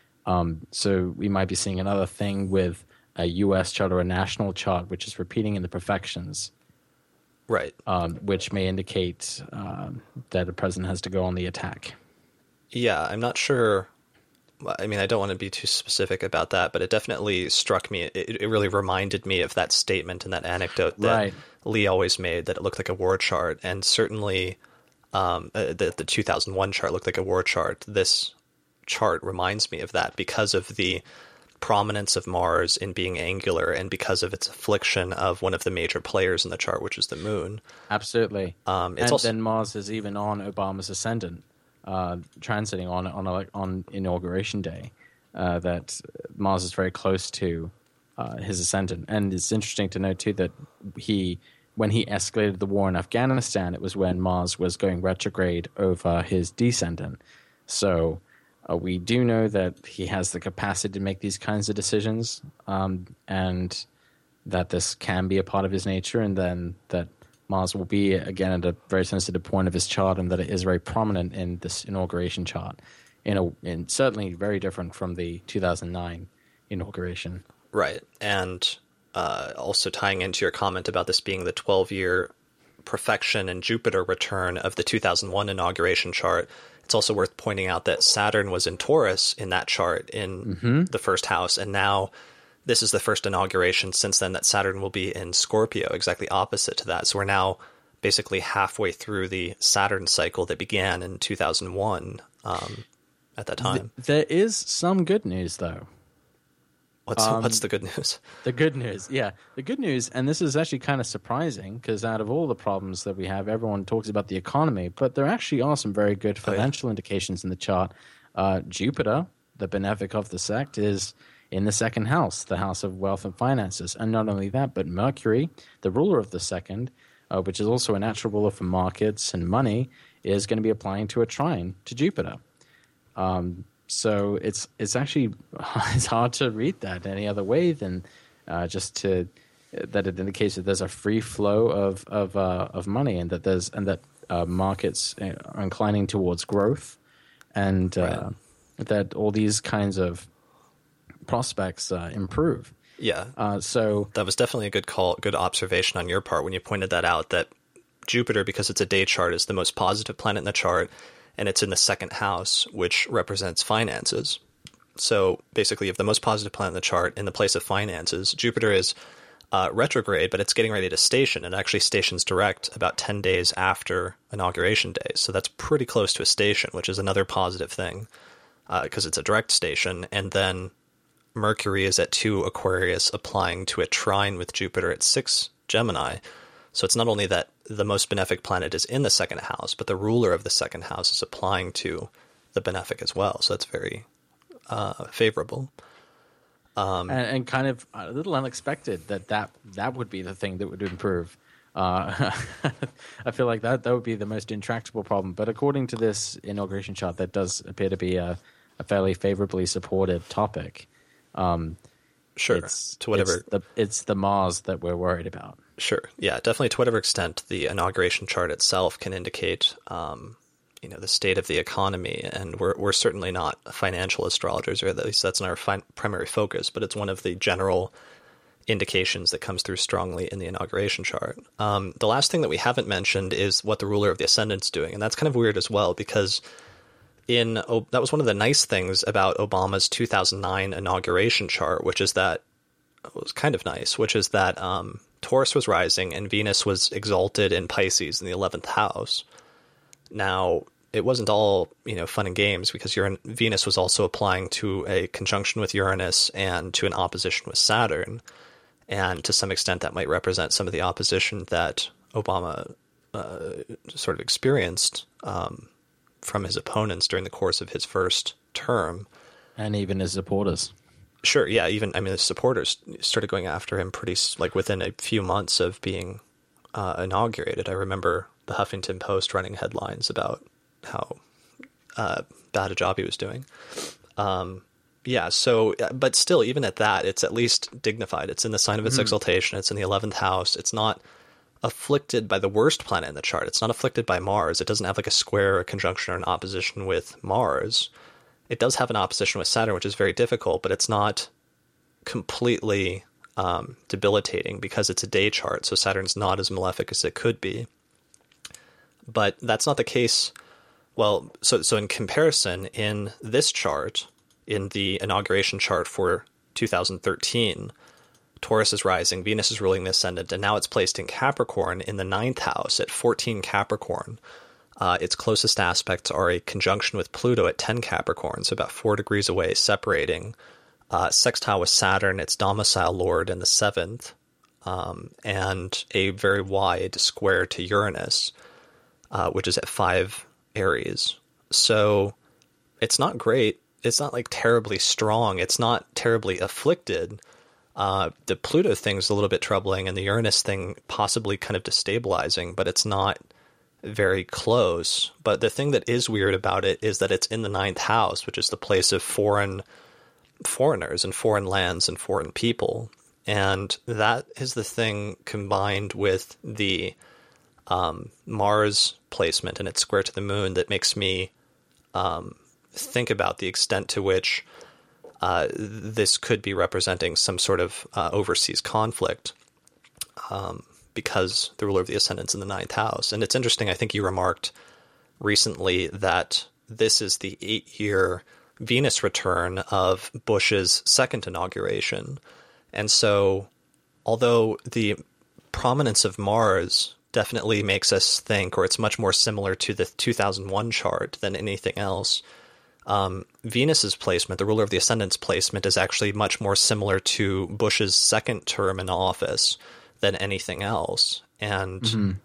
So we might be seeing another thing with a U.S. chart or a national chart, which is repeating in the perfections. Right. Which may indicate that a president has to go on the attack. Yeah, I'm not sure. I mean, I don't want to be too specific about that, but it definitely struck me. It really reminded me of that statement and that anecdote that Lee always made, that it looked like a war chart. And certainly the 2001 chart looked like a war chart. This chart reminds me of that because of the prominence of Mars in being angular and because of its affliction of one of the major players in the chart, which is the moon. Absolutely. Then Mars is even on Obama's ascendant. Transiting on inauguration day, that Mars is very close to his ascendant. And it's interesting to note too that when he escalated the war in Afghanistan, it was when Mars was going retrograde over his descendant. So we do know that he has the capacity to make these kinds of decisions, and that this can be a part of his nature, and then that Mars will be, again, at a very sensitive point of his chart, and that it is very prominent in this inauguration chart, in certainly very different from the 2009 inauguration. Right. And also tying into your comment about this being the 12-year perfection and Jupiter return of the 2001 inauguration chart, it's also worth pointing out that Saturn was in Taurus in that chart in the first house, and now this is the first inauguration since then that Saturn will be in Scorpio, exactly opposite to that. So we're now basically halfway through the Saturn cycle that began in 2001 at that time. There is some good news, though. What's the good news? The good news, yeah. The good news, and this is actually kind of surprising, because out of all the problems that we have, everyone talks about the economy, but there actually are some very good financial indications in the chart. Jupiter, the benefic of the sect, is in the second house, the house of wealth and finances. And not only that, but Mercury, the ruler of the second, which is also a natural ruler for markets and money, is going to be applying to a trine to Jupiter. So it's actually it's hard to read that any other way than that it indicates that there's a free flow of money, and that markets are inclining towards growth, and that all these kinds of prospects improve. Yeah. So that was definitely a good observation on your part when you pointed that out, that Jupiter, because it's a day chart, is the most positive planet in the chart, and it's in the second house, which represents finances. So basically, you have the most positive planet in the chart in the place of finances. Jupiter is retrograde, but it's getting ready to station. It actually stations direct about 10 days after inauguration day. So that's pretty close to a station, which is another positive thing, because it's a direct station. And then Mercury is at 2 Aquarius, applying to a trine with Jupiter at 6 Gemini. So it's not only that the most benefic planet is in the second house, but the ruler of the second house is applying to the benefic as well. So it's very favorable. And kind of a little unexpected that would be the thing that would improve. I feel like that would be the most intractable problem. But according to this inauguration chart, that does appear to be a fairly favorably supported topic. Sure. It's the Mars that we're worried about. Sure. Yeah, definitely. To whatever extent the inauguration chart itself can indicate, the state of the economy, and we're certainly not financial astrologers, or at least that's not our primary focus, but it's one of the general indications that comes through strongly in the inauguration chart. The last thing that we haven't mentioned is what the ruler of the ascendant's doing, and that's kind of weird as well, because that was one of the nice things about Obama's 2009 inauguration chart, which is that it was kind of nice, which is that Taurus was rising and Venus was exalted in Pisces in the 11th house. Now, it wasn't all, fun and games, because Venus was also applying to a conjunction with Uranus and to an opposition with Saturn. And to some extent, that might represent some of the opposition that Obama sort of experienced from his opponents during the course of his first term. And even his supporters. Sure, yeah. The supporters started going after him within a few months of being inaugurated. I remember the Huffington Post running headlines about how bad a job he was doing. But still, even at that, it's at least dignified. It's in the sign of its exaltation. It's in the 11th house. It's not afflicted by the worst planet in the chart. It's not afflicted by Mars. It doesn't have like a square, a conjunction, or an opposition with Mars. It does have an opposition with Saturn, which is very difficult, but it's not completely debilitating because it's a day chart, so Saturn's not as malefic as it could be. But that's not the case. Well, so in comparison, in this chart, in the inauguration chart for 2013, Taurus is rising, Venus is ruling the ascendant, and now it's placed in Capricorn in the 9th house at 14 Capricorn. Its closest aspects are a conjunction with Pluto at 10 Capricorn, so about 4 degrees away, separating. Sextile with Saturn, its domicile lord, in the 7th, and a very wide square to Uranus, which is at 5 Aries. So it's not great. It's not terribly strong. It's not terribly afflicted. The Pluto thing's a little bit troubling, and the Uranus thing possibly kind of destabilizing, but it's not very close. But the thing that is weird about it is that it's in the 9th house, which is the place of foreigners and foreign lands and foreign people. And that is the thing combined with the Mars placement and its square to the moon that makes me think about the extent to which this could be representing some sort of overseas conflict, because the ruler of the ascendant's in the 9th house. And it's interesting, I think you remarked recently that this is the 8-year Venus return of Bush's second inauguration. And so, although the prominence of Mars definitely makes us think, or it's much more similar to the 2001 chart than anything else, Venus's placement, the ruler of the ascendant's placement, is actually much more similar to Bush's second term in office than anything else. And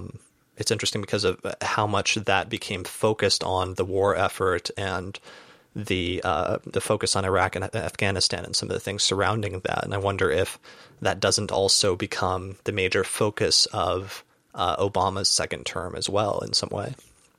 it's interesting because of how much that became focused on the war effort and the focus on Iraq and Afghanistan and some of the things surrounding that. And I wonder if that doesn't also become the major focus of Obama's second term as well in some way.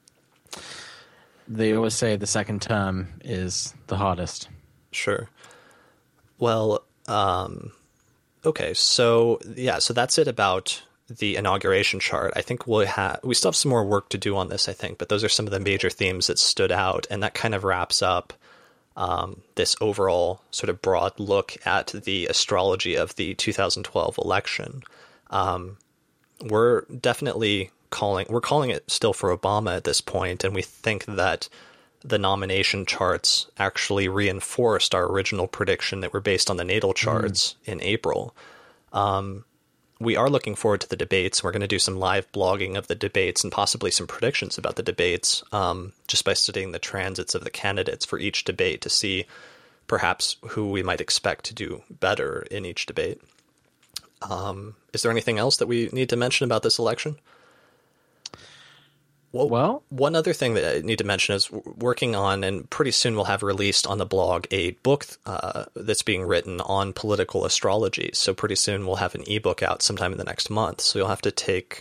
They always say the second term is the hardest. Sure. Well, okay. So that's it about the inauguration chart. I think we still have some more work to do on this, I think, but those are some of the major themes that stood out. And that kind of wraps up this overall sort of broad look at the astrology of the 2012 election. We're definitely calling it still for Obama at this point, and we think that the nomination charts actually reinforced our original prediction that were based on the natal charts in April. We are looking forward to the debates. We're going to do some live blogging of the debates and possibly some predictions about the debates, just by studying the transits of the candidates for each debate to see perhaps who we might expect to do better in each debate. Is there anything else that we need to mention about this election? Well, one other thing that I need to mention is working on, and pretty soon we'll have released on the blog, a book that's being written on political astrology. So pretty soon we'll have an ebook out sometime in the next month. So you'll have to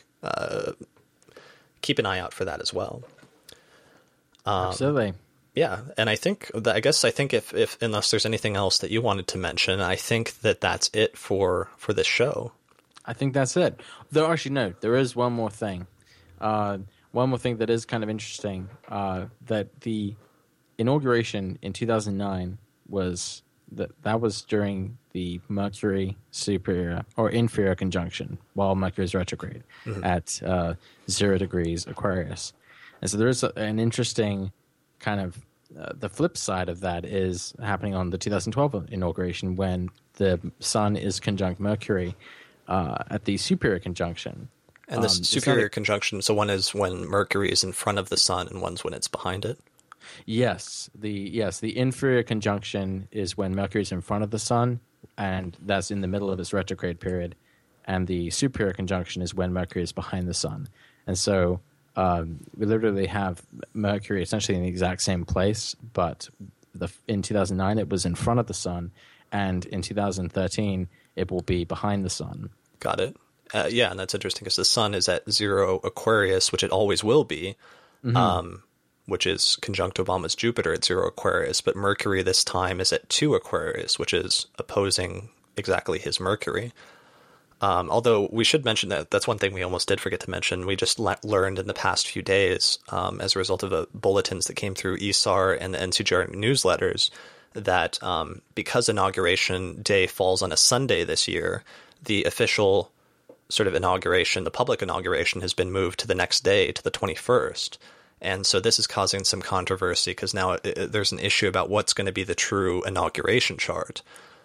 keep an eye out for that as well. Absolutely. Yeah, and I think if unless there's anything else that you wanted to mention, I think that's it for this show. I think that's it. Though actually, no, there is one more thing. One more thing that is kind of interesting, that the inauguration in 2009 was during the Mercury superior or inferior conjunction while Mercury is retrograde at 0 degrees Aquarius. And so there is an interesting kind of the flip side of that is happening on the 2012 inauguration when the Sun is conjunct Mercury at the superior conjunction. And this superior conjunction, so one is when Mercury is in front of the Sun and one's when it's behind it? Yes. The inferior conjunction is when Mercury is in front of the Sun, and that's in the middle of its retrograde period. And the superior conjunction is when Mercury is behind the Sun. And so we literally have Mercury essentially in the exact same place, but in 2009 it was in front of the Sun, and in 2013 it will be behind the Sun. Got it. Yeah, and that's interesting because the Sun is at 0 Aquarius, which it always will be, which is conjunct Obama's Jupiter at 0 Aquarius. But Mercury this time is at 2 Aquarius, which is opposing exactly his Mercury. Although we should mention that's one thing we almost did forget to mention. We just learned in the past few days, as a result of the bulletins that came through ESAR and the NCGR newsletters, that because Inauguration Day falls on a Sunday this year, the official sort of inauguration, the public inauguration, has been moved to the next day, to the 21st. And so this is causing some controversy because now there's an issue about what's going to be the true inauguration chart.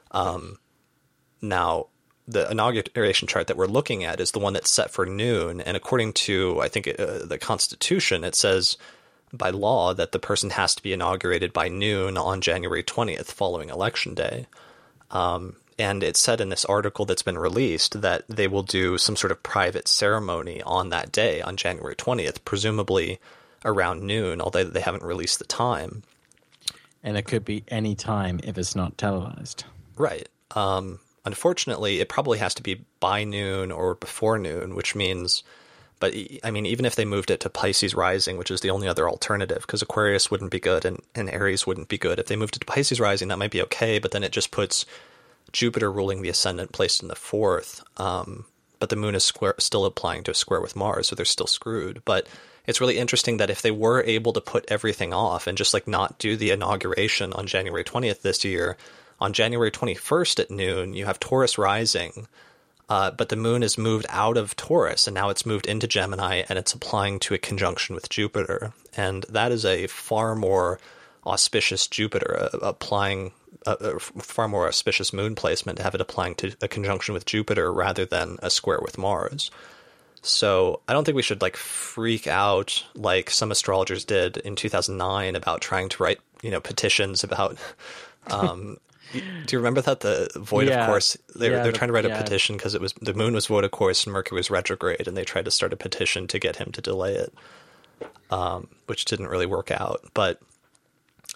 Now, the inauguration chart that we're looking at is the one that's set for noon. And according to, I think, the Constitution, it says by law that the person has to be inaugurated by noon on January 20th following Election Day. And it said in this article that's been released that they will do some sort of private ceremony on that day, on January 20th, presumably around noon, although they haven't released the time. And it could be any time if it's not televised. Right. Unfortunately, it probably has to be by noon or before noon, which means, but I mean, even if they moved it to Pisces rising, which is the only other alternative, because Aquarius wouldn't be good and Aries wouldn't be good. If they moved it to Pisces rising, that might be okay, but then it just puts Jupiter ruling the ascendant placed in the 4th, but the moon is still applying to a square with Mars, so they're still screwed. But it's really interesting that if they were able to put everything off and just like not do the inauguration on January 20th this year, on January 21st at noon, you have Taurus rising, but the moon is moved out of Taurus, and now it's moved into Gemini, and it's applying to a conjunction with Jupiter. And that is a far more auspicious Jupiter, applying a far more auspicious moon placement to have it applying to a conjunction with Jupiter rather than a square with Mars. So I don't think we should like freak out like some astrologers did in 2009 about trying to write, petitions about, do you remember that? The void of course, they're trying to write a petition because the moon was void of course and Mercury was retrograde, and they tried to start a petition to get him to delay it, which didn't really work out. But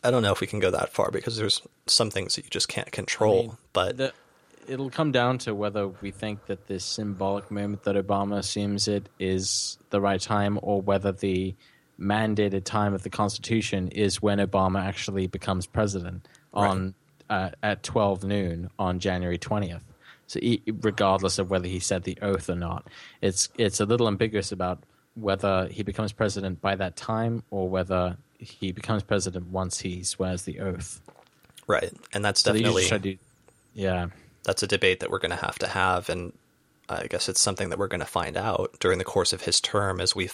I don't know if we can go that far because there's some things that you just can't control. But it'll come down to whether we think that this symbolic moment that Obama assumes it is the right time, or whether the mandated time of the Constitution is when Obama actually becomes president on at 12 noon on January 20th. So regardless of whether he said the oath or not, it's a little ambiguous about whether he becomes president by that time or whether he becomes president once he swears the oath. Right, and that's So definitely yeah. That's a debate that we're going to have, and I guess it's something that we're going to find out during the course of his term as we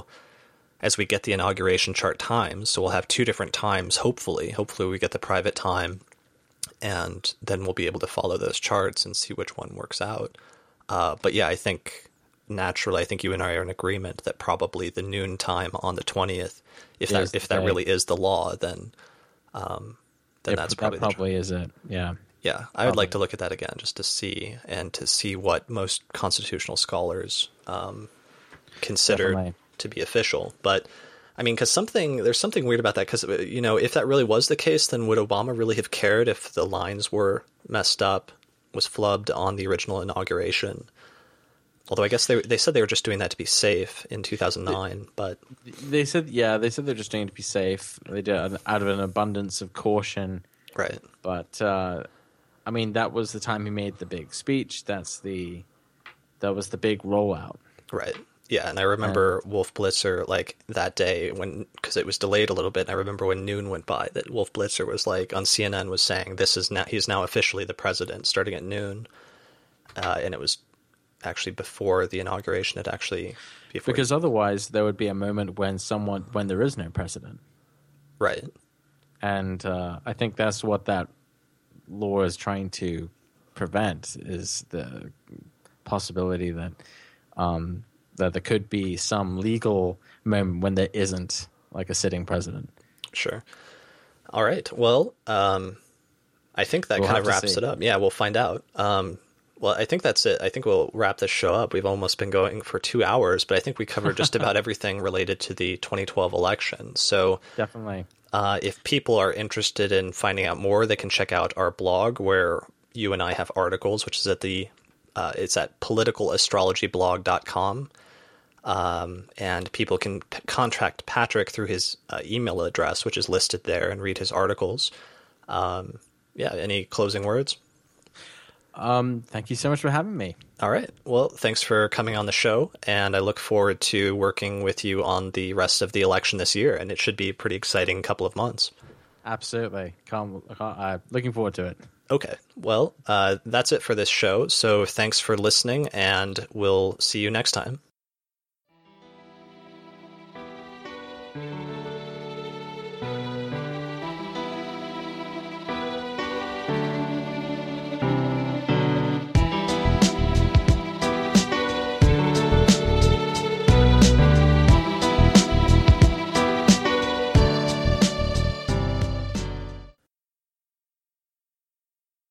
get the inauguration chart times. So we'll have two different times, hopefully. Hopefully we get the private time, and then we'll be able to follow those charts and see which one works out. But yeah, I think naturally, I think you and I are in agreement that probably the noon time on the 20th, if that really is the law, then that's probably that probably is it. Yeah. Yeah, I would like to look at that again just to see what most constitutional scholars consider Definitely. to be official. But I mean, because there's something weird about that. Because if that really was the case, then would Obama really have cared if the lines were messed up, was flubbed on the original inauguration? Although I guess they said they were just doing that to be safe in 2009. But they said they're just doing it to be safe. They did it out of an abundance of caution. Right. But I mean, that was the time he made the big speech. That was the big rollout. Right. Yeah, and I remember Wolf Blitzer, like, that day because it was delayed a little bit, and I remember when noon went by that Wolf Blitzer was like, on CNN was saying, he's now officially the president, starting at noon. And it was actually before the inauguration had actually... Because otherwise there would be a moment when there is no president. Right. And I think that's what that law is trying to prevent, is the possibility that that there could be some legal moment when there isn't like a sitting president. Sure. All right. Well, I think that kind of wraps it up. Yeah, we'll find out. Well, I think that's it. I think we'll wrap this show up. We've almost been going for 2 hours, but I think we covered just about everything related to the 2012 election. So definitely. If people are interested in finding out more, they can check out our blog where you and I have articles, which is it's at politicalastrologyblog.com. And people can contact Patrick through his email address, which is listed there, and read his articles. Any closing words? Thank you so much for having me. All right. Well, thanks for coming on the show, and I look forward to working with you on the rest of the election this year, and it should be a pretty exciting couple of months. Absolutely. Looking forward to it. Okay. Well, that's it for this show, so thanks for listening, and we'll see you next time.